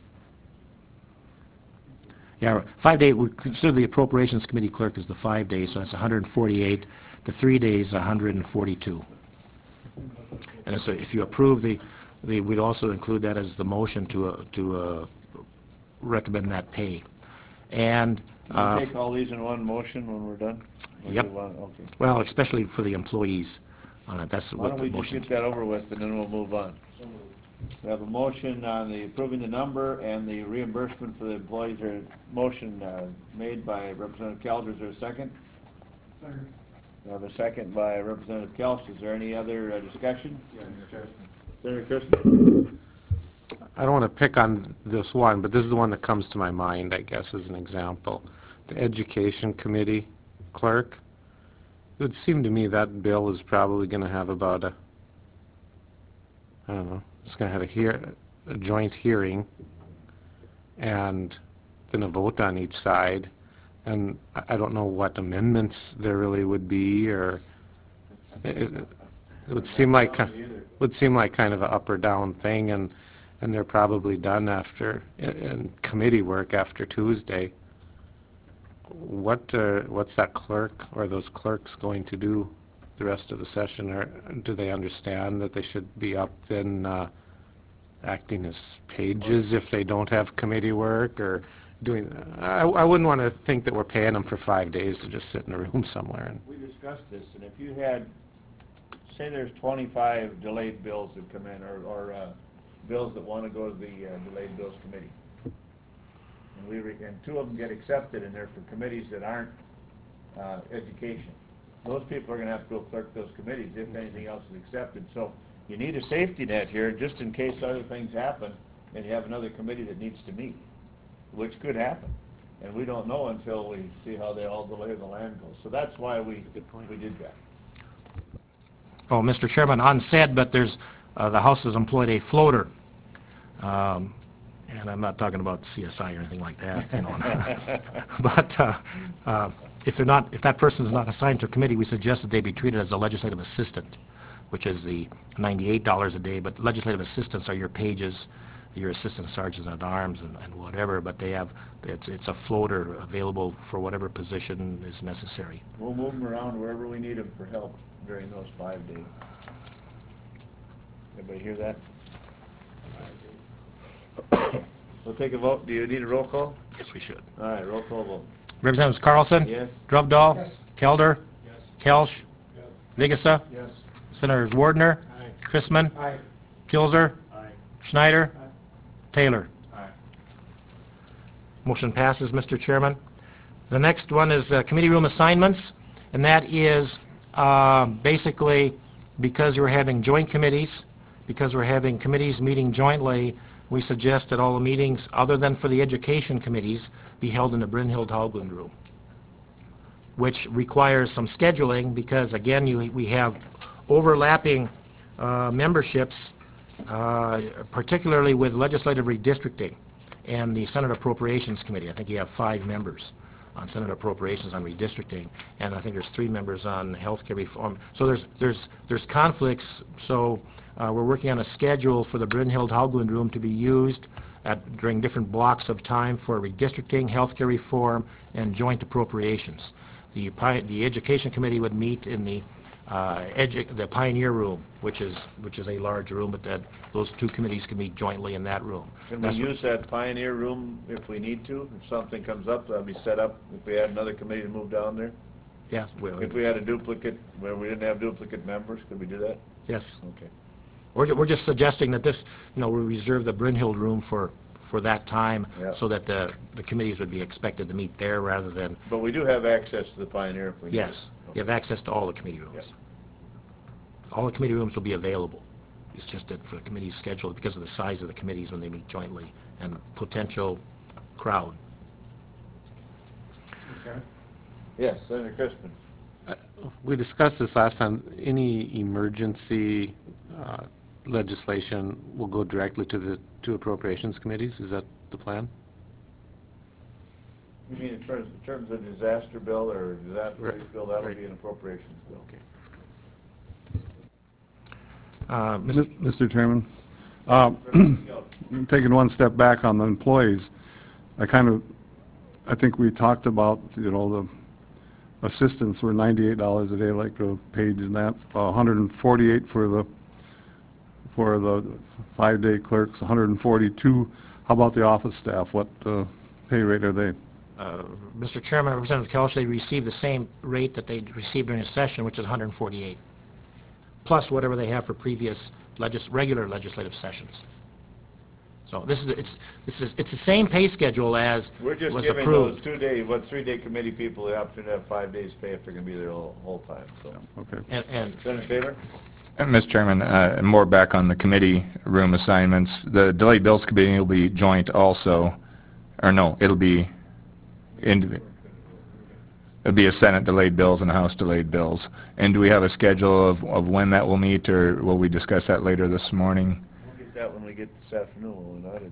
Yeah, 5-day, we consider the appropriations committee clerk as the 5 days, so that's 148. The 3 days, 142. And so if you approve we'd also include that as the motion to recommend that pay. And Can we take all these in one motion when we're done? Or Yep. do you want- Okay. well, especially for the employees on it, that's Why what don't the we just motion. get that over with and then we'll move on. We have a motion on the approving the number and the reimbursement for the employees. Or motion made by Representative Kelder. Is there a second? Second. We have a second by Representative Kelch. Is there any other discussion? Senator Christman. I don't want to pick on this one, but this is the one that comes to my mind, I guess, as an example. The Education Committee clerk. It would seem to me that bill is probably going to have about I don't know, it's going to have a joint hearing and then a vote on each side. And I don't know what amendments there really would be, or it would seem like kind of an up or down thing, and they're probably done in committee work after Tuesday. What's that clerk or those clerks going to do the rest of the session? Or do they understand that they should be up then acting as pages if they don't have committee work, or doing? I wouldn't want to think that we're paying them for 5 days to just sit in a room somewhere. And We discussed this, and if you had, say there's 25 delayed bills that come in, or bills that want to go to the delayed bills committee, and 2 of them get accepted, and they're for committees that aren't education. Those people are going to have to go clerk those committees if anything else is accepted. So you need a safety net here just in case other things happen and you have another committee that needs to meet, which could happen. And we don't know until we see how all the lay of the land goes. So that's why we did that. Oh, Mr. Chairman, unsaid, but there's the House has employed a floater. And I'm not talking about CSI or anything like that, you know. But if that person is not assigned to a committee, we suggest that they be treated as a legislative assistant, which is the $98 a day. But legislative assistants are your pages, your assistant sergeants at arms and whatever. But it's a floater available for whatever position is necessary. We'll move them around wherever we need them for help during those 5 days. Everybody hear that? We'll take a vote. Do you need a roll call? Yes, we should. All right, roll call vote. Representatives Carlson? Yes. Drovdahl? Yes. Kelder? Yes. Kelsch? Vigasa? Yes. Senators Wardner? Aye. Chrisman? Aye. Kilzer? Aye. Schneider? Taylor? Motion passes, Mr. Chairman. The next one is committee room assignments, and that is basically because we're having joint committees, because we're having committees meeting jointly, we suggest that all the meetings, other than for the education committees, be held in the Brynhild Haugland room, which requires some scheduling because, again, we have overlapping memberships, particularly with legislative redistricting and the Senate Appropriations Committee. I think you have 5 members on Senate Appropriations on redistricting, and I think there's 3 members on healthcare reform. So there's conflicts. So we're working on a schedule for the Brynhild Haugland room to be used during different blocks of time for redistricting, healthcare reform, and joint appropriations. The Education Committee would meet in the Pioneer Room, which is a large room, but those 2 committees can meet jointly in that room. Can we use that Pioneer Room if we need to? If something comes up, that'll be set up if we had another committee to move down there? Yeah. If we had a duplicate, where we didn't have duplicate members, could we do that? Yes. Okay. We're just suggesting that this, we reserve the Brynhild room for that time, Yeah. so that the committees would be expected to meet there rather than, But we do have access to the Pioneer if we need it. yes, you have access to all the committee rooms. All the committee rooms will be available. It's just that for the committees scheduled, because of the size of the committees when they meet jointly and potential crowd. Okay. Yes, Senator Crispin. We discussed this last time. Any emergency legislation will go directly to the 2 appropriations committees. Is that the plan? You mean in terms of disaster bill or disaster Right. relief bill, that would Right. be an appropriations bill. Okay. Mr. Chairman, taking one step back on the employees, I think we talked about, the assistants were $98 a day, like the page and that, $148 for the 5-day clerks, $142. How about the office staff? What pay rate are they? Mr. Chairman, Representative Kelch, they receive the same rate that they received during the session, which is $148, plus whatever they have for previous regular legislative sessions. So it's the same pay schedule as We're just was giving those approved. 3-day committee people the opportunity to have 5 days pay if they're going to be there the whole time, so. Okay. And Senator Taylor? Mr. Chairman, more back on the committee room assignments. The Delayed Bills Committee will be joint also, or no, it'll be a Senate delayed bills and a House delayed bills. And do we have a schedule of when that will meet, or will we discuss that later this morning? We'll get that when we get this afternoon, will we not?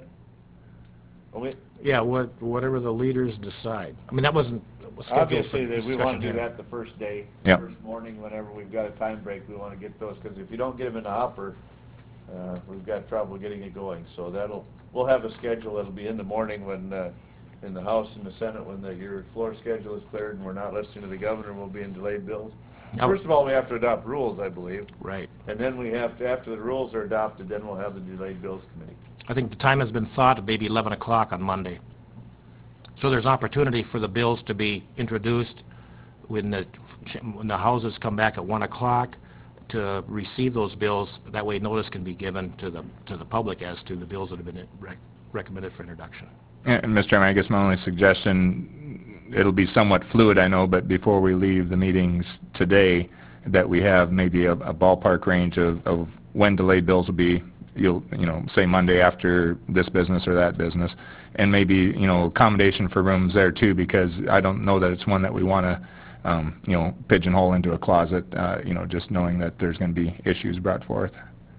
yeah, whatever the leaders decide. I mean, that wasn't scheduled for Obviously, we discussion want to do here. that the first day, Yep. first morning, whenever we've got a time break, we want to get those, because if you don't get them in the hopper, we've got trouble getting it going. So we'll have a schedule that'll be in the morning when, in the House and the Senate, when your floor schedule is cleared and we're not listening to the governor, we'll be in delayed bills. Now- First of all, we have to adopt rules, I believe, Right. and then we have to, after the rules are adopted, then we'll have the delayed bills committee. I think the time has been thought of maybe 11 o'clock on Monday. So there's opportunity for the bills to be introduced when the houses come back at 1 o'clock to receive those bills. That way notice can be given to the public as to the bills that have been recommended for introduction. And Mr. Chairman, I guess my only suggestion, it'll be somewhat fluid, I know, but before we leave the meetings today, that we have maybe a ballpark range of when delayed bills will be, say Monday after this business or that business, and maybe, accommodation for rooms there too, because I don't know that it's one that we want to, pigeonhole into a closet, just knowing that there's going to be issues brought forth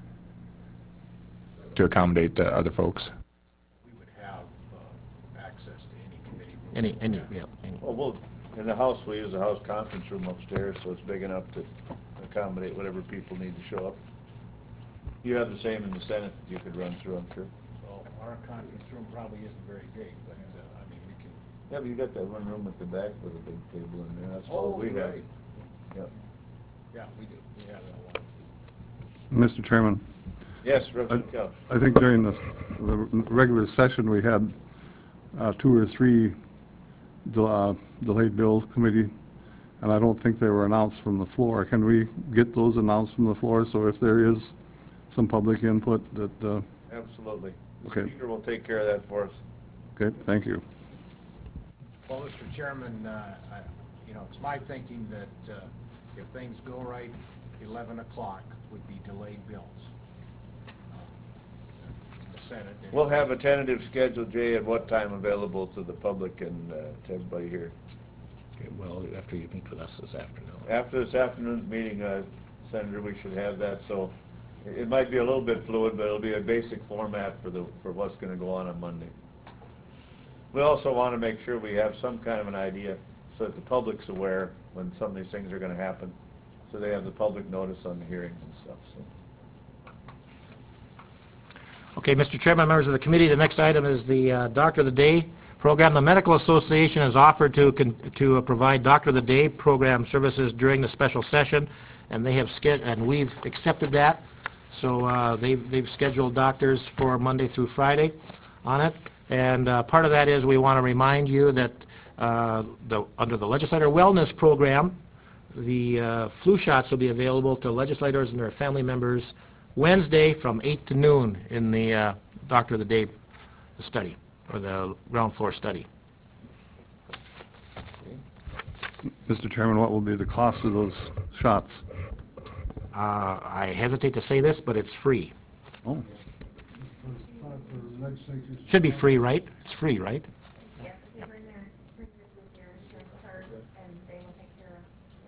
to accommodate other folks. We would have access to any committee room. Any. Well, in the House, we use the House conference room upstairs, so it's big enough to accommodate whatever people need to show up. You have the same in the Senate that you could run through, I'm sure. So our conference room probably isn't very big, but, I mean, we can. Yeah, but you got that one room at the back with a big table in there, that's Oh, all we have. right. Yep. Yeah, we do. We have that one. Mr. Chairman, Yes, Representative Couch. I think during the regular session, we had 2 or 3 delayed bill committee, and I don't think they were announced from the floor. Can we get those announced from the floor, so if there is some public input that, Absolutely. Okay. Speaker will take care of that for us. Okay, thank you. Well, Mr. Chairman, it's my thinking that if things go right, 11 o'clock would be delayed bills. The Senate. We'll have a tentative schedule, Jay, at what time available to the public and to everybody here. Okay, well, after you meet with us this afternoon. After this afternoon's meeting, Senator, we should have that, so it might be a little bit fluid, but it'll be a basic format for what's going to go on Monday. We also want to make sure we have some kind of an idea so that the public's aware when some of these things are going to happen, so they have the public notice on the hearings and stuff. So. Okay, Mr. Chairman, members of the committee, the next item is the Doctor of the Day program. The Medical Association has offered to provide Doctor of the Day program services during the special session, and they have and we've accepted that. So they've scheduled doctors for Monday through Friday on it. And part of that is we want to remind you that under the Legislator Wellness Program, the flu shots will be available to legislators and their family members Wednesday from 8 to noon in the Doctor of the Day study, or the ground floor study. Mr. Chairman, what will be the cost of those shots? I hesitate to say this, but it's free. Oh, Should be free, right? It's free, right? Yes, if you bring your insurance card, and they will take care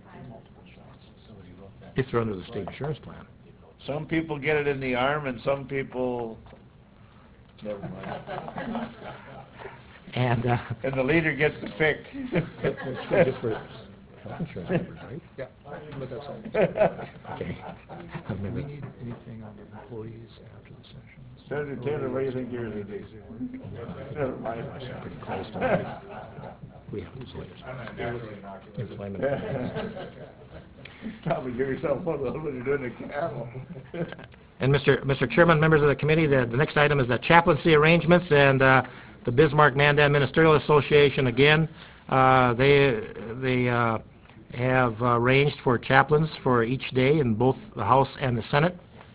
of it. If they're under the state insurance plan. Some people get it in the arm, and some people, never mind. And And the leader gets to pick. it's free just for health insurance members, right? Yeah, but that's all. Okay. Do we need anything on the employees after the session? Senator Taylor, what do you think yours would be? Never mind. Pretty close to it. We have those lawyers. Employment. Probably give yourself one of those when you're doing the camel. And Mr. Chairman, members of the committee, the next item is the chaplaincy arrangements, and the Bismarck-Mandan Ministerial Association, again, they have arranged for chaplains for each day in both the House and the Senate,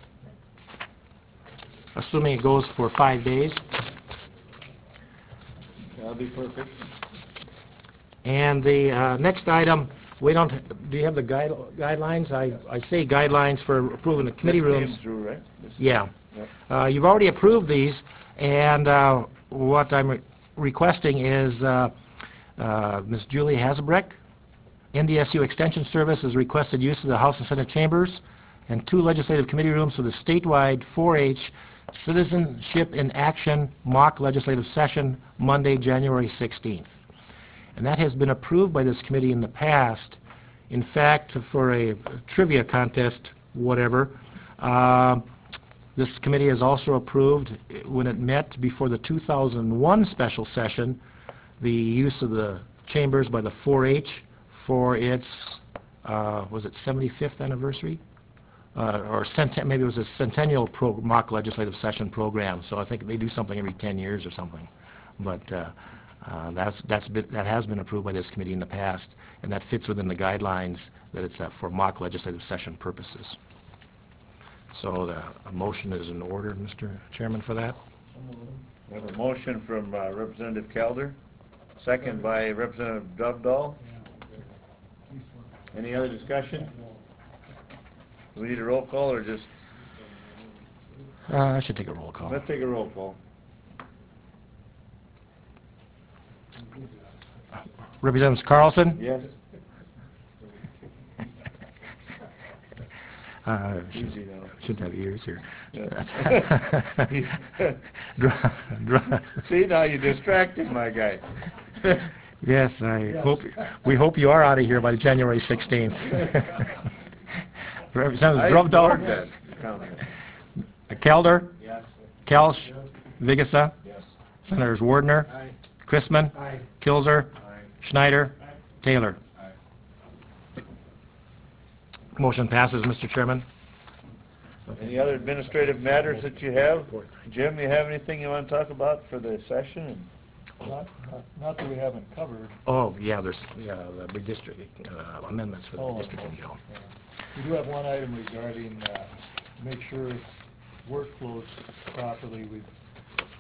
assuming it goes for 5 days. That'll be perfect. And the next item, do you have the guidelines? I say guidelines for approving the committee rooms. This came through, right? Yeah. You've already approved these, and what I'm requesting is Ms. Julie Hasebreck, NDSU Extension Service, has requested use of the House and Senate chambers and 2 legislative committee rooms for the statewide 4-H Citizenship in Action mock legislative session Monday, January 16th. And that has been approved by this committee in the past. In fact, for a trivia contest, whatever, this committee has also approved, when it met before the 2001 special session, the use of the chambers by the 4-H for its, was it 75th anniversary? Or maybe it was a centennial mock legislative session program. So I think they do something every 10 years or something. But that has been approved by this committee in the past, and that fits within the guidelines that it's for mock legislative session purposes. So a motion is in order, Mr. Chairman, for that. We have a motion from Representative Calder, second by Representative Dovdahl. Any other discussion? Do we need a roll call or just? I should take a roll call. Let's take a roll call. Representative Carlson? Yes. Easy now. Shouldn't have ears here. See, now you distracted my guy. Yes, we hope you are out of here by January 16th. Representative Dovdahl? That comment. Kelder? Yes. Kelsch? Vigasa? Yes. Senators Wardner? Chrisman? Kilzer? Schneider? Taylor? Motion passes, Mr. Chairman. Any other administrative matters that you have? Jim, you have anything you want to talk about for the session? Not that we haven't covered. Oh, yeah, there's the redistricting amendments for the redistricting bill. We do have one item regarding make sure work flows properly. We've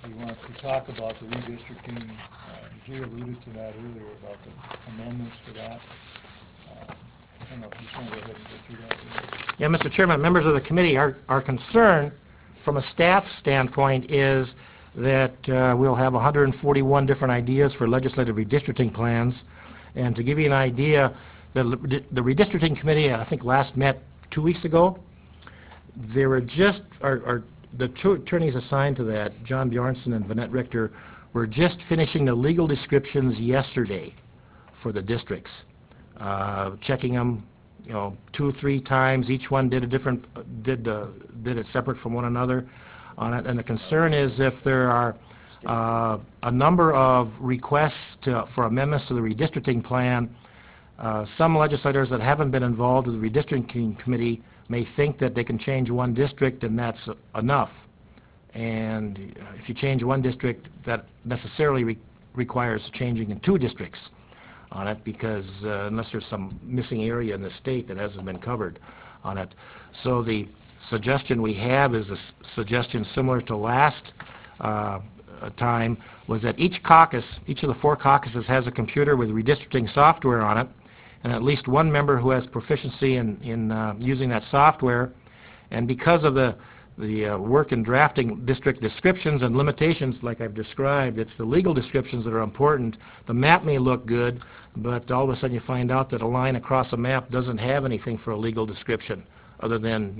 you want to talk about the redistricting. Jay alluded to that earlier about the amendments to that. I don't know if you just want to go ahead and go through that. Yeah, Mr. Chairman, members of the committee, our concern from a staff standpoint is that we'll have 141 different ideas for legislative redistricting plans. And to give you an idea, the redistricting committee, I think, last met 2 weeks ago. They were just, the two attorneys assigned to that, John Bjornson and Vanette Richter, were just finishing the legal descriptions yesterday for the districts, checking them, 2 or 3 times. Each one did a different, did it separate from one another on it. And the concern is if there are a number of requests for amendments to the redistricting plan, some legislators that haven't been involved with the redistricting committee may think that they can change one district and that's enough. And if you change one district, that necessarily requires changing in 2 districts on it, because unless there's some missing area in the state that hasn't been covered on it. So the suggestion we have is a suggestion similar to last time, was that each caucus, each of the 4 caucuses has a computer with redistricting software on it, and at least one member who has proficiency in using that software. And because of the work in drafting district descriptions and limitations like I've described, it's the legal descriptions that are important. The map may look good, but all of a sudden you find out that a line across a map doesn't have anything for a legal description other than,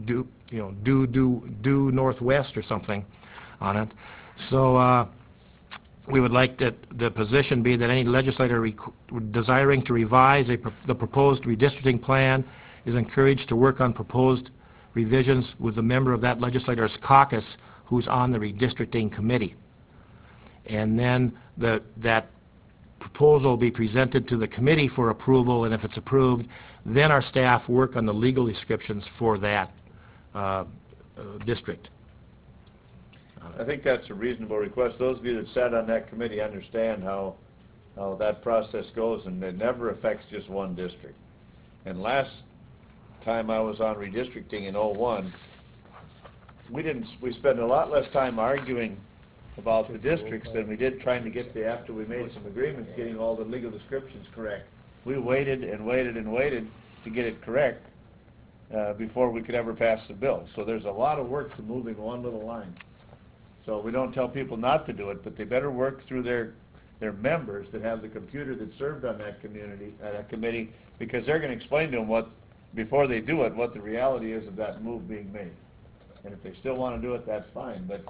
due northwest or something on it. So we would like that the position be that any legislator desiring to revise the proposed redistricting plan is encouraged to work on proposed revisions with the member of that legislator's caucus who's on the redistricting committee. And then that proposal will be presented to the committee for approval, and if it's approved, then our staff work on the legal descriptions for that district. I think that's a reasonable request. Those of you that sat on that committee understand how that process goes, and it never affects just one district. And last time I was on redistricting in '01, we spent a lot less time arguing about the districts than we did trying to get after we made some agreements, getting all the legal descriptions correct. We waited and waited and waited to get it correct before we could ever pass the bill. So there's a lot of work to moving one little line. So we don't tell people not to do it, but they better work through their members that have the computer that served on that committee, because they're going to explain to them before they do it, what the reality is of that move being made. And if they still want to do it, that's fine. But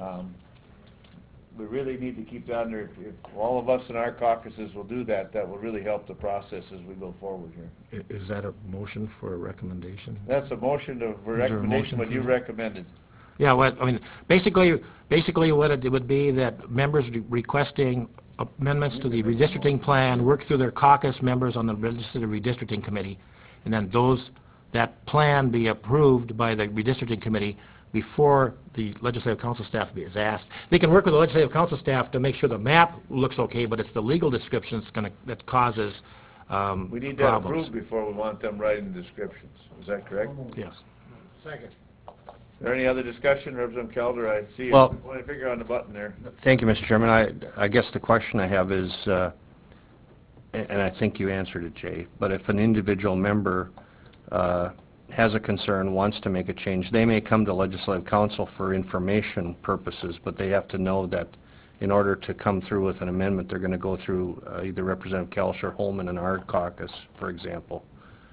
we really need to keep that under. If all of us in our caucuses will do that, that will really help the process as we go forward here. Is that a motion for a recommendation? That's a motion of recommendation, what you recommended. Yeah, basically what it would be that members requesting amendments to the redistricting plan work through their caucus members on the legislative redistricting committee, and then that plan be approved by the redistricting committee before the legislative council staff is asked. They can work with the legislative council staff to make sure the map looks okay, but it's the legal description that causes we need that approved before we want them writing the descriptions. Is that correct? Yes. Second. Is there any other discussion, Representative Calder? I see you pointing a finger on the button there. Thank you, Mr. Chairman. I guess the question I have is, and I think you answered it, Jay, but if an individual member has a concern, wants to make a change, they may come to Legislative Council for information purposes, but they have to know that in order to come through with an amendment, they're going to go through either Representative Kelch or Holman in our caucus, for example,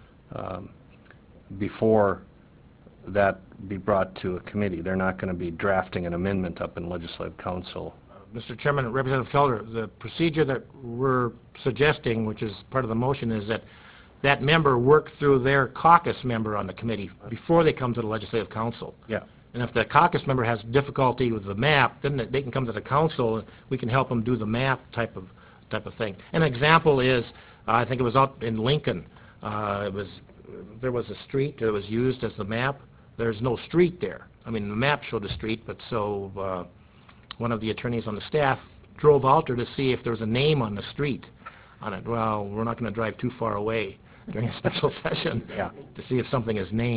before that be brought to a committee. They're not going to be drafting an amendment up in Legislative Council. Mr. Chairman, Representative Felder, the procedure that we're suggesting, which is part of the motion, is that member work through their caucus member on the committee before they come to the Legislative Council. Yeah. And if the caucus member has difficulty with the map, then they can come to the council and we can help them do the map type of thing. An example is, I think it was out in Lincoln. There was a street that was used as the map. There's no street there. I mean, the map showed a street, but so one of the attorneys on the staff drove out there to see if there was a name on the street on it. Well, we're not going to drive too far away during a special session to see if something is named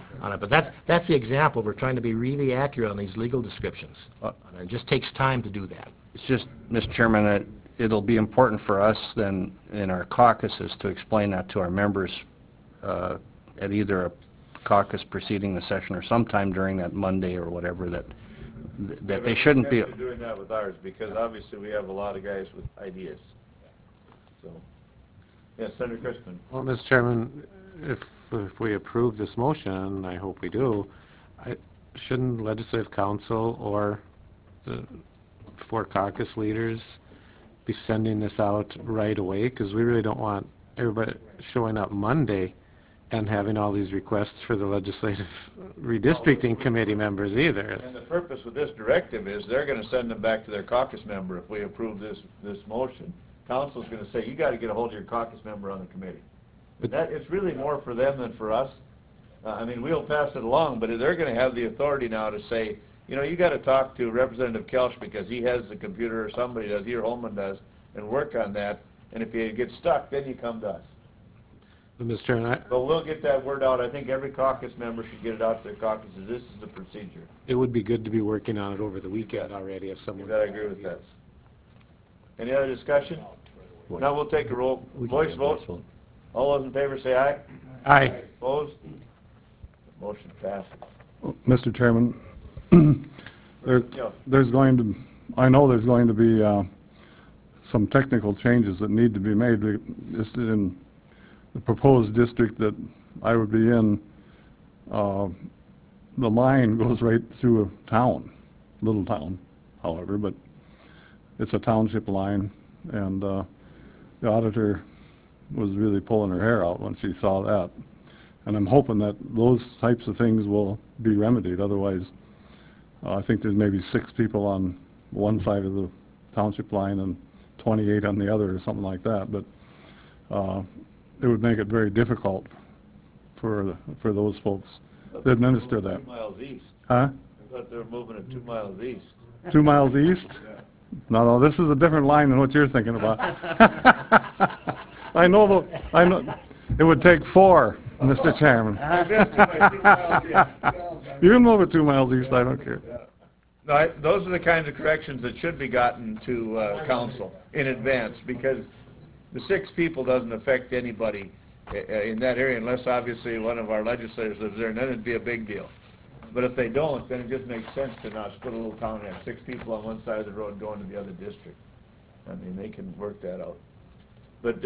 on it. But that's the example. We're trying to be really accurate on these legal descriptions. And it just takes time to do that. It's just, Mr. Chairman, that it'll be important for us then in our caucuses to explain that to our members at either a caucus preceding the session or sometime during that Monday or whatever, that they shouldn't be. We're doing that with ours because obviously we have a lot of guys with ideas. So, yes, Senator Crispin. Well, Mr. Chairman, if we approve this motion, and I hope we do, shouldn't legislative council or the 4 caucus leaders be sending this out right away? Because we really don't want everybody showing up Monday and having all these requests for the legislative redistricting committee members either. And the purpose with this directive is they're going to send them back to their caucus member if we approve this motion. Council's going to say, you got to get a hold of your caucus member on the committee. But that, it's really more for them than for us. I mean, we'll pass it along, but they're going to have the authority now to say, you know, you got to talk to Representative Kelch because he has the computer, or somebody does, he or Holman does, and work on that. And if you get stuck, then you come to us. Mr. Chairman, But we'll get that word out. I think every caucus member should get it out to their caucuses. This is the procedure. it would be good to be working on it over the weekend already if someone... I agree with that. Any other discussion? Now we'll take a voice vote. All those in favor say aye. Aye. Opposed? Motion passes. Mr. Chairman, there's going to, I know there's going to be some technical changes that need to be made. It's in the proposed district that I would be in, the line goes right through a town, little town, however, but it's a township line, and the auditor was really pulling her hair out when she saw that. And I'm hoping that those types of things will be remedied. Otherwise, I think there's maybe 6 people on one side of the township line and 28 on the other or something like that. But it would make it very difficult for those folks to administer that. 2 miles east. Huh? I thought they were moving it 2 miles east. 2 miles east? No, this is a different line than what you're thinking about. I know, it would take 4, Mr. Chairman. You can move it 2 miles east, I don't care. No, those are the kinds of corrections that should be gotten to council in advance, because the 6 people doesn't affect anybody in that area unless obviously one of our legislators lives there, and then it'd be a big deal. But if they don't, then it just makes sense to not split a little town and have 6 people on one side of the road going to the other district. I mean, they can work that out. But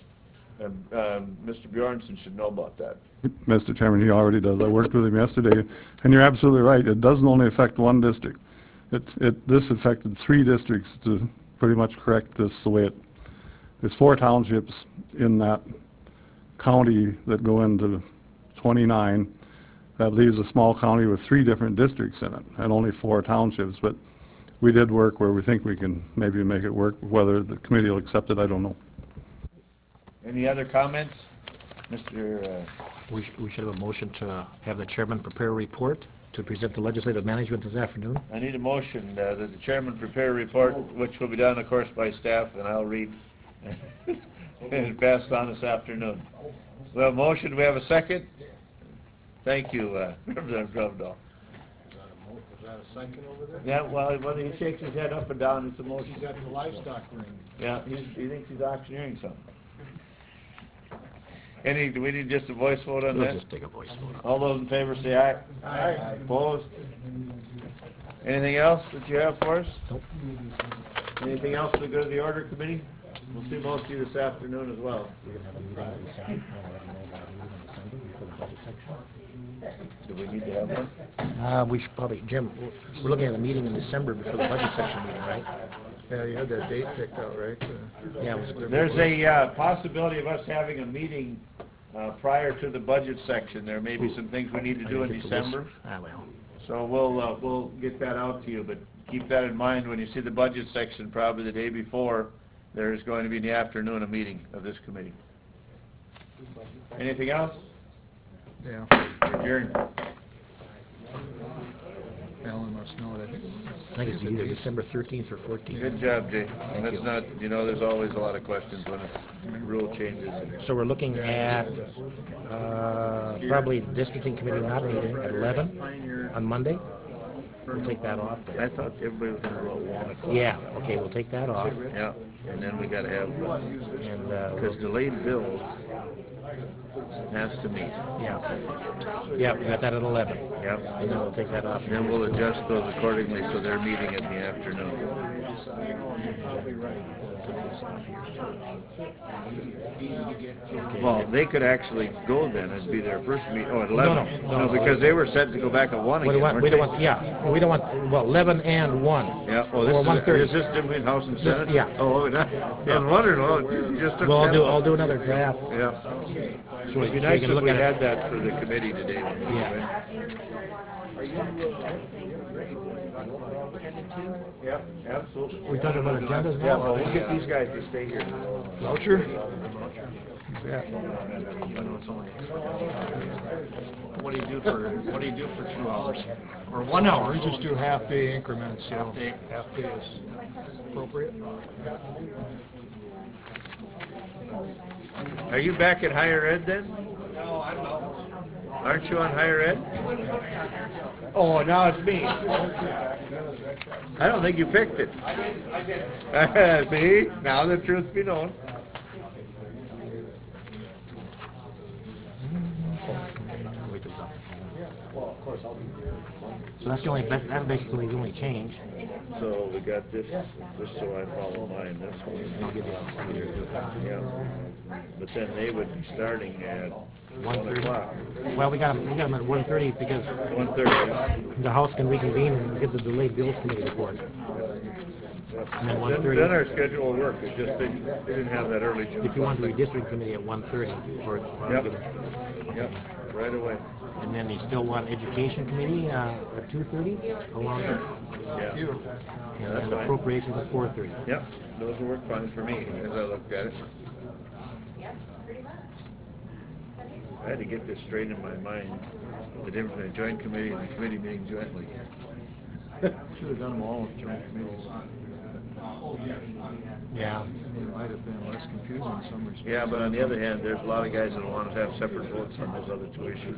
Mr. Bjornson should know about that. Mr. Chairman, he already does. I worked with him yesterday, and you're absolutely right. It doesn't only affect one district. This affected 3 districts to pretty much correct this the way there's 4 townships in that county that go into 29. That leaves a small county with 3 different districts in it and only 4 townships. But we did work where we think we can maybe make it work. Whether the committee will accept it, I don't know. Any other comments? Mr. We should have a motion to have the chairman prepare a report to present to legislative management this afternoon. I need a motion that the chairman prepare a report, which will be done, of course, by staff, and I'll read and pass on this afternoon. We have a motion. Do we have a second? Thank you, Representative Drevdahl. Is that a second over there? Yeah, well, whether he shakes his head up and down, it's a motion. He's at the livestock ring. Yeah, he thinks he's auctioneering something. Do we need just a voice vote on We'll that? just take a voice vote. All those in favor say aye. Aye. Opposed? Anything else that you have for us? Nope. Anything else for the good of the order committee? We'll see most of you this afternoon as well. Do we need to have one? We should probably, Jim, we're looking at a meeting in December before the budget section meeting, right? Yeah, you had that date picked out, right? Yeah. There's a possibility of us having a meeting prior to the budget section. There may be some things we need to do in December. Well. So we'll get that out to you, but keep that in mind when you see the budget section, probably the day before. There is going to be in the afternoon a meeting of this committee. Anything else? Yeah. Adjourned. Alan, us know that. I think it's either December 13th or 14th. Good job, Jay. Thank That's you. not, there's always a lot of questions when it's rule changes. So we're looking at probably districting committee not meeting at 11 on Monday. We'll take that off. I thought everybody was gonna go at 1 o'clock. Yeah, okay, we'll take that off. Yeah, and then we gotta have, And, because delayed bills has to meet. yeah, we got that at 11. Yep. And then we'll take that off. Then we'll adjust those accordingly, so they're meeting in the afternoon. Well, they could actually go then, it'd be their first meeting, at 11. No. Because they were set to go back at 1 We again, don't want, weren't we don't they? want, yeah, we don't want, well, 11 and 1. Yeah, Or this 1:30. is this different House and This- Senate? yeah. Oh, I was wondering, you just took Well, Senate. I'll do another draft. Yeah. So It'd be so nice can if look we at it. had that for the committee today. Yeah. Yeah, absolutely. We talking about agendas Yeah, now? well, we'll get these guys to stay here. Voucher? What do you do for 2 hours? Or 1 hour? We just do half-day increments, so Half day. half-day is appropriate. Are you back at higher ed then? No, I'm not. Aren't you on higher ed? Oh, now it's me. I don't think you picked it. See, now the truth be known. So that's the only, that's basically the only change. So we got this, just so I follow mine, this one. I'll give you Yeah. But then they would be starting at 1 1:30. o'clock. Well, we got them at 1:30 because 1:30. the House can reconvene and get the delayed bills committee report. And then Then 1:30, our schedule will work, it just didn't have that early jump. if you want the redistricting committee at 1:30, or, Yep. Yep, right away. and then you still want education committee at 2:30, along with, Yeah. and that's then fine. appropriations at 4:30. Yep, those will work fine for me, as I looked at it. I had to get this straight in my mind, the difference between a joint committee and a committee meeting jointly. Should have done them all with joint committees. Yeah. It might have been less confusing in some respects. Yeah, but on the other hand, there's a lot of guys that want to have separate votes on those other two issues.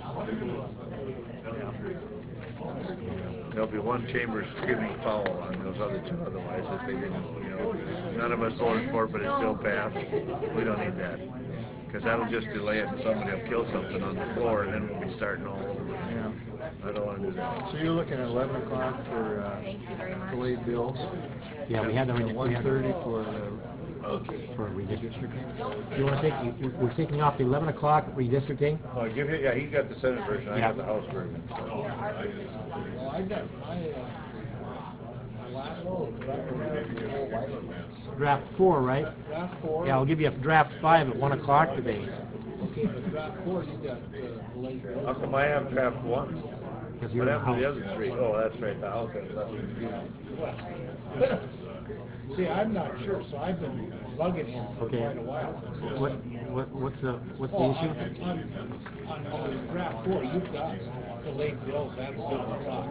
There'll be one chamber screaming foul on those other two otherwise if they didn't, none of us voted for it, but it still passed. We don't need that. Because that'll just delay it and somebody will kill something on the floor and then we'll be starting all over. Yeah. I don't want to do that. So you're looking at 11 o'clock for delayed bills? Yeah, we had the, And we had 1:30 for for redistricting. redistricting? You want to take, we're taking off the 11 o'clock redistricting? Oh, give you, yeah, he got the Senate version, I Yeah. got the House version. Well, I got my last one. Draft 4, right? Draft 4. Yeah, I'll give you a draft 5 at 1 o'clock today. Okay, but draft 4, you got delayed bills. How come I have draft 1? Because you're What in the happened to the House. other 3? Oh, that's right, the House has nothing. See, I'm not sure, so I've been bugging him for Okay. quite a while. What's the Oh, issue? on draft 4, you've got delayed bills at 11 o'clock.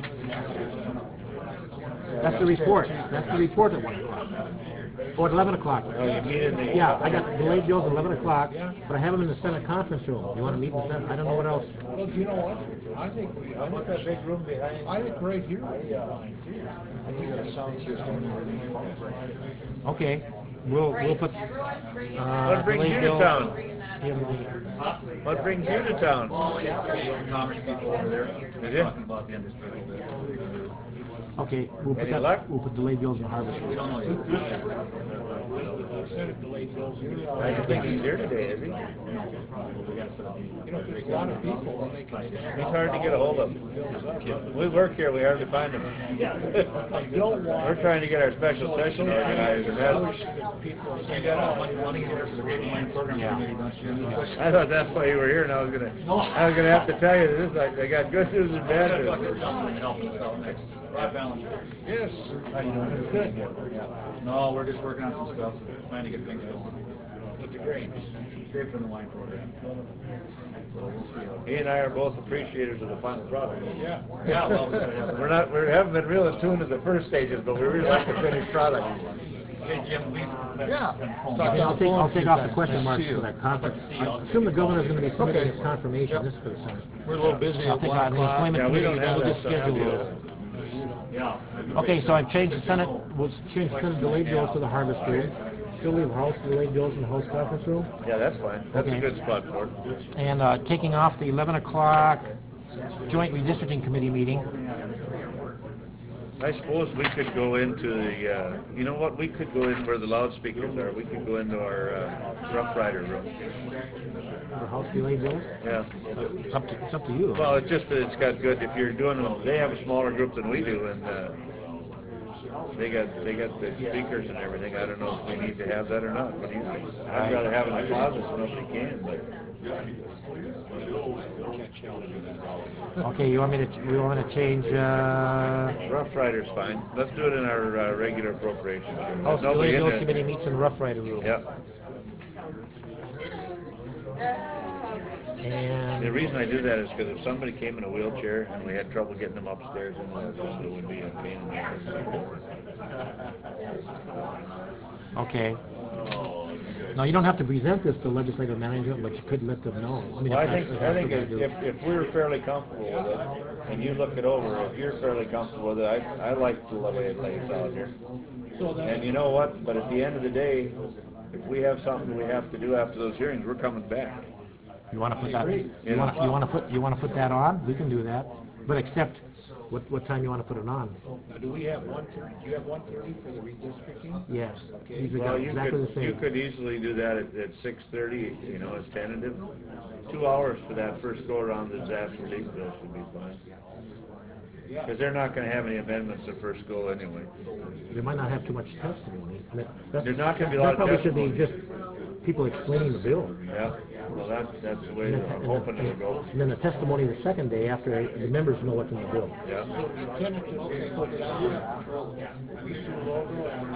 That's the report. That's the report at 1 o'clock. Or at 11 o'clock. Oh, you mean in the... Yeah, I got delayed bills at 11 o'clock, but I have them in the Senate conference room. You want to meet in the Senate? I don't know what else. Well, you know what? I think that big room behind? I think right here would be fine too. I think that sound system and everything. Okay, we'll put, What brings delayed you to bills town? in the, What brings you to town? Commerce people over there. Is it? Talking about the industry a little bit. okay, we'll put Any that, luck? we'll put delayed bills in Harvest. We don't know yet. Instead of delayed bills, you I don't think he's here today, is he? We gotta set up a meeting. know, if there's a lot of people, then they can stand. He's hard to get a hold of. We work here, we hardly find him. I don't want. We're trying to get our special session organized, and that's, People You got money here for the Great Mine Program Committee, don't you? I thought that's why you were here, and I was gonna have to tell you this, I got good news and bad Talk to news. Justin and help us out next. Rob Ballinger. Yes. How you doing? Good. No, we're just working on some stuff, trying to get things going. With the grapes. Grape and the wine program. He and I are both appreciators of the final product. Yeah. Yeah, well, we haven't been real attuned to the first stages, but we really like the finished product. Hey, Jim, we've been Yeah. phone Okay, I'll take off the question Nice to marks see you. for that conference. See you. I assume the governor's gonna be submitting Okay. his confirmation, Yep. this is for the Senate. We're a little busy I'll at take 1 out the o'clock. employment Yeah, we committee, don't then have we'll that just stuff to schedule do. those. Yeah. Okay, so I've changed the Senate, we'll change the Senate delayed bills to the harvest room. Still leave House delayed bills in the House conference room. Yeah, that's fine. That's a Okay. good spot for it. And taking off the 11 o'clock joint redistricting committee meeting. I suppose we could go into the, you know what, we could go in where the loudspeakers are. We could go into our Rough Rider room. For House delayed bills? Yeah. It's up to you. Well, it's just that it's got good, if you're doing them, they have a smaller group than we do, and they got the speakers and everything. I don't know if we need to have that or not. What do you think? I'd rather have it in the closet so nobody can, but. Okay, you want me to change, Rough Rider's fine. Let's do it in our regular appropriations. House Nobody delayed in bills there. committee meets in the Rough Rider room. Yep. The And, reason I do that is because if somebody came in a wheelchair and we had trouble getting them upstairs, it would be a pain in the ass. okay. No, you don't have to present this to legislative management, but you could let them know. mean, Well, I if think, that's I what think we're gonna do. if we're fairly comfortable with it, and you look it over, if you're fairly comfortable with it, I like the way it lays out here. And you know what, but at the end of the day, if we have something we have to do after those hearings, we're coming back. You want to put that, you Yeah. want to put that on? We can do that. But except, what time you want to put it on? Now, do we have 1:30, do you have 1:30 for the redistricting? Yes. Okay. These are Well, you exactly the could, same. you could easily do that at 6:30, you know, as tentative. 2 hours for that first go-around, the disaster relief bill should be fine. Yeah. Because they're not gonna have any amendments the first go anyway. They might not have too much testimony. There's not gonna be a lot of That probably should be testimony. just people explaining the bill. Yeah, well, that's the way I'm hoping it'll go. And then the testimony the second day after the members know what's in the bill. Yeah. So the tentative, okay, put it on the issue logo and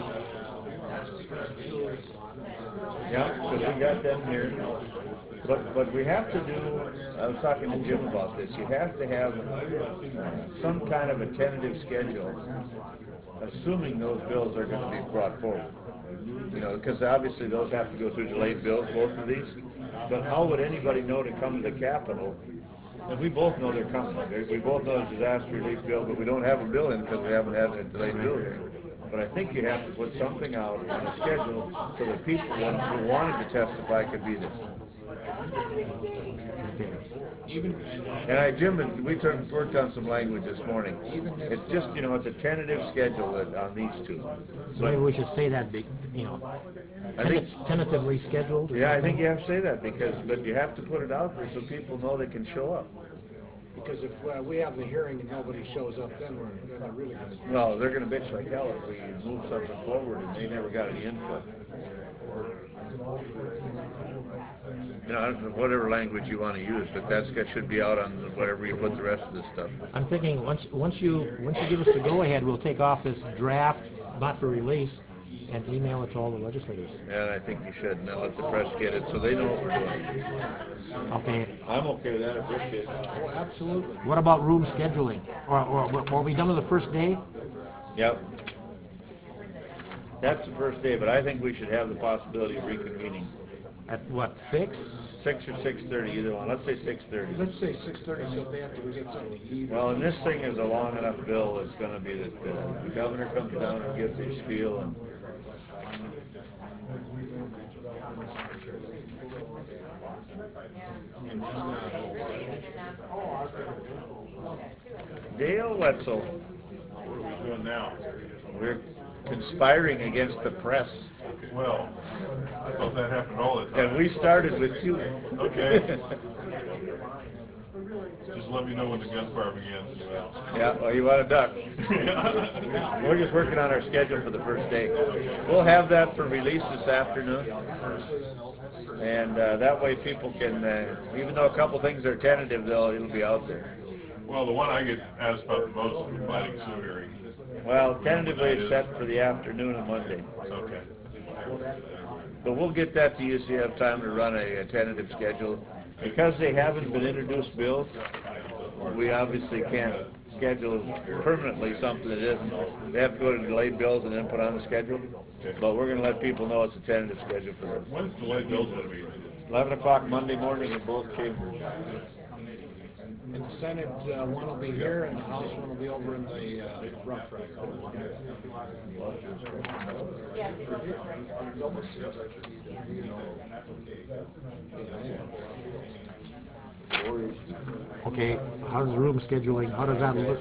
Yeah, because we got them here. But we have to do, I was talking to Jim about this, you have to have some kind of a tentative schedule, assuming those bills are gonna be brought forward. You know, because obviously those have to go through delayed bills, both of these. But how would anybody know to come to the Capitol? And we both know they're coming. We both know it's a disaster relief bill, but we don't have a bill in because we haven't had a delayed bill here. But I think you have to put something out on a schedule so that people who wanted to testify could be there. even, And Jim, we worked on some language this morning. It's just, you know, it's a tentative schedule on these two. So maybe we should say that, you know, I think, tentatively scheduled. Or yeah, I something. think you have to say that but you have to put it out there so people know they can show up. because if we have the hearing and nobody shows up, then they're really gonna. Well, they're gonna bitch like hell if we move something forward and they never got any input. You know, I don't know, whatever language you wanna use, but that should be out on whatever you put the rest of this stuff. I'm thinking, once you give us the go-ahead, we'll take off this draft, not for release, and email it to all the legislators. And I think you should, and then let the press get it so they know what we're doing. Okay. I'm okay with that, I appreciate it. Oh, absolutely. What about room scheduling? Or are we done with the first day? Yep. That's the first day, but I think we should have the possibility of reconvening. At what, 6? 6 or 6:30, either one. Let's say 6:30. Let's say 6:30, so if they have to go get something to eat. Well, and this thing is a long enough bill, it's gonna be that the governor comes down and gives his spiel, and Dale Wetzel. What are we doing now? We're conspiring against the press. Well, I thought that happened all the time. And we started with you. Okay. Just let me know when the gunfire begins. Yeah, well, you want to duck. We're just working on our schedule for the first day. We'll have that for release this afternoon. And that way people can, even though a couple things are tentative, it'll be out there. Well, the one I get asked about the most is the Fighting Sioux hearing. Well, tentatively it's set for the afternoon of Monday. Okay. But we'll get that to you so you have time to run a tentative schedule. Because they haven't been introduced bills, we obviously can't schedule permanently something that isn't. They have to go to delayed bills and then put on the schedule. But we're gonna let people know it's a tentative schedule for this. When's delayed bills gonna be? 11 o'clock Monday morning in both chambers. And the Senate one will be here, and the House one will be over in the Rough Rider. Okay, how's room scheduling, how does that look?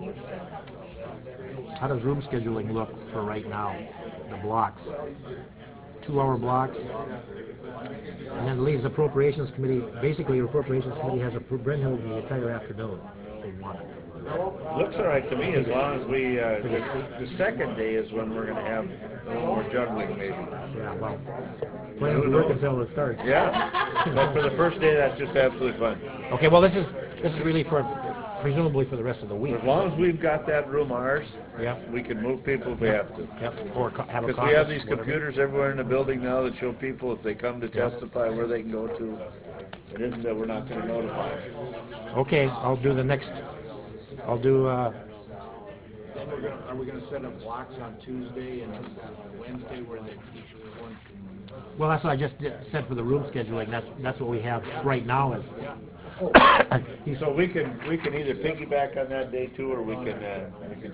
How does room scheduling look for right now, the blocks? 2-hour blocks? And then leaves Appropriations Committee, basically Appropriations Committee has a Brindle the entire afternoon, if they want it. Looks all right to me, as long as we, the second day is when we're gonna have a little more juggling maybe. Yeah, well, plans to work until it starts. Yeah, but for the first day, that's just absolutely fun. Okay, well, this is really for, presumably for the rest of the week. As long as we've got that room ours, Yeah. we can move people if we have to. Yep, or have a Because caucus. we have these whatever. computers everywhere in the building now that show people if they come to testify where they can go to. It isn't that we're not gonna notify them. Okay, I'll do the next, I'll do, Then are we gonna set up blocks on Tuesday and Wednesday where they each one can? well, that's what I just said for the room scheduling, that's what we have right now is. So we can either piggyback on that day too, or we can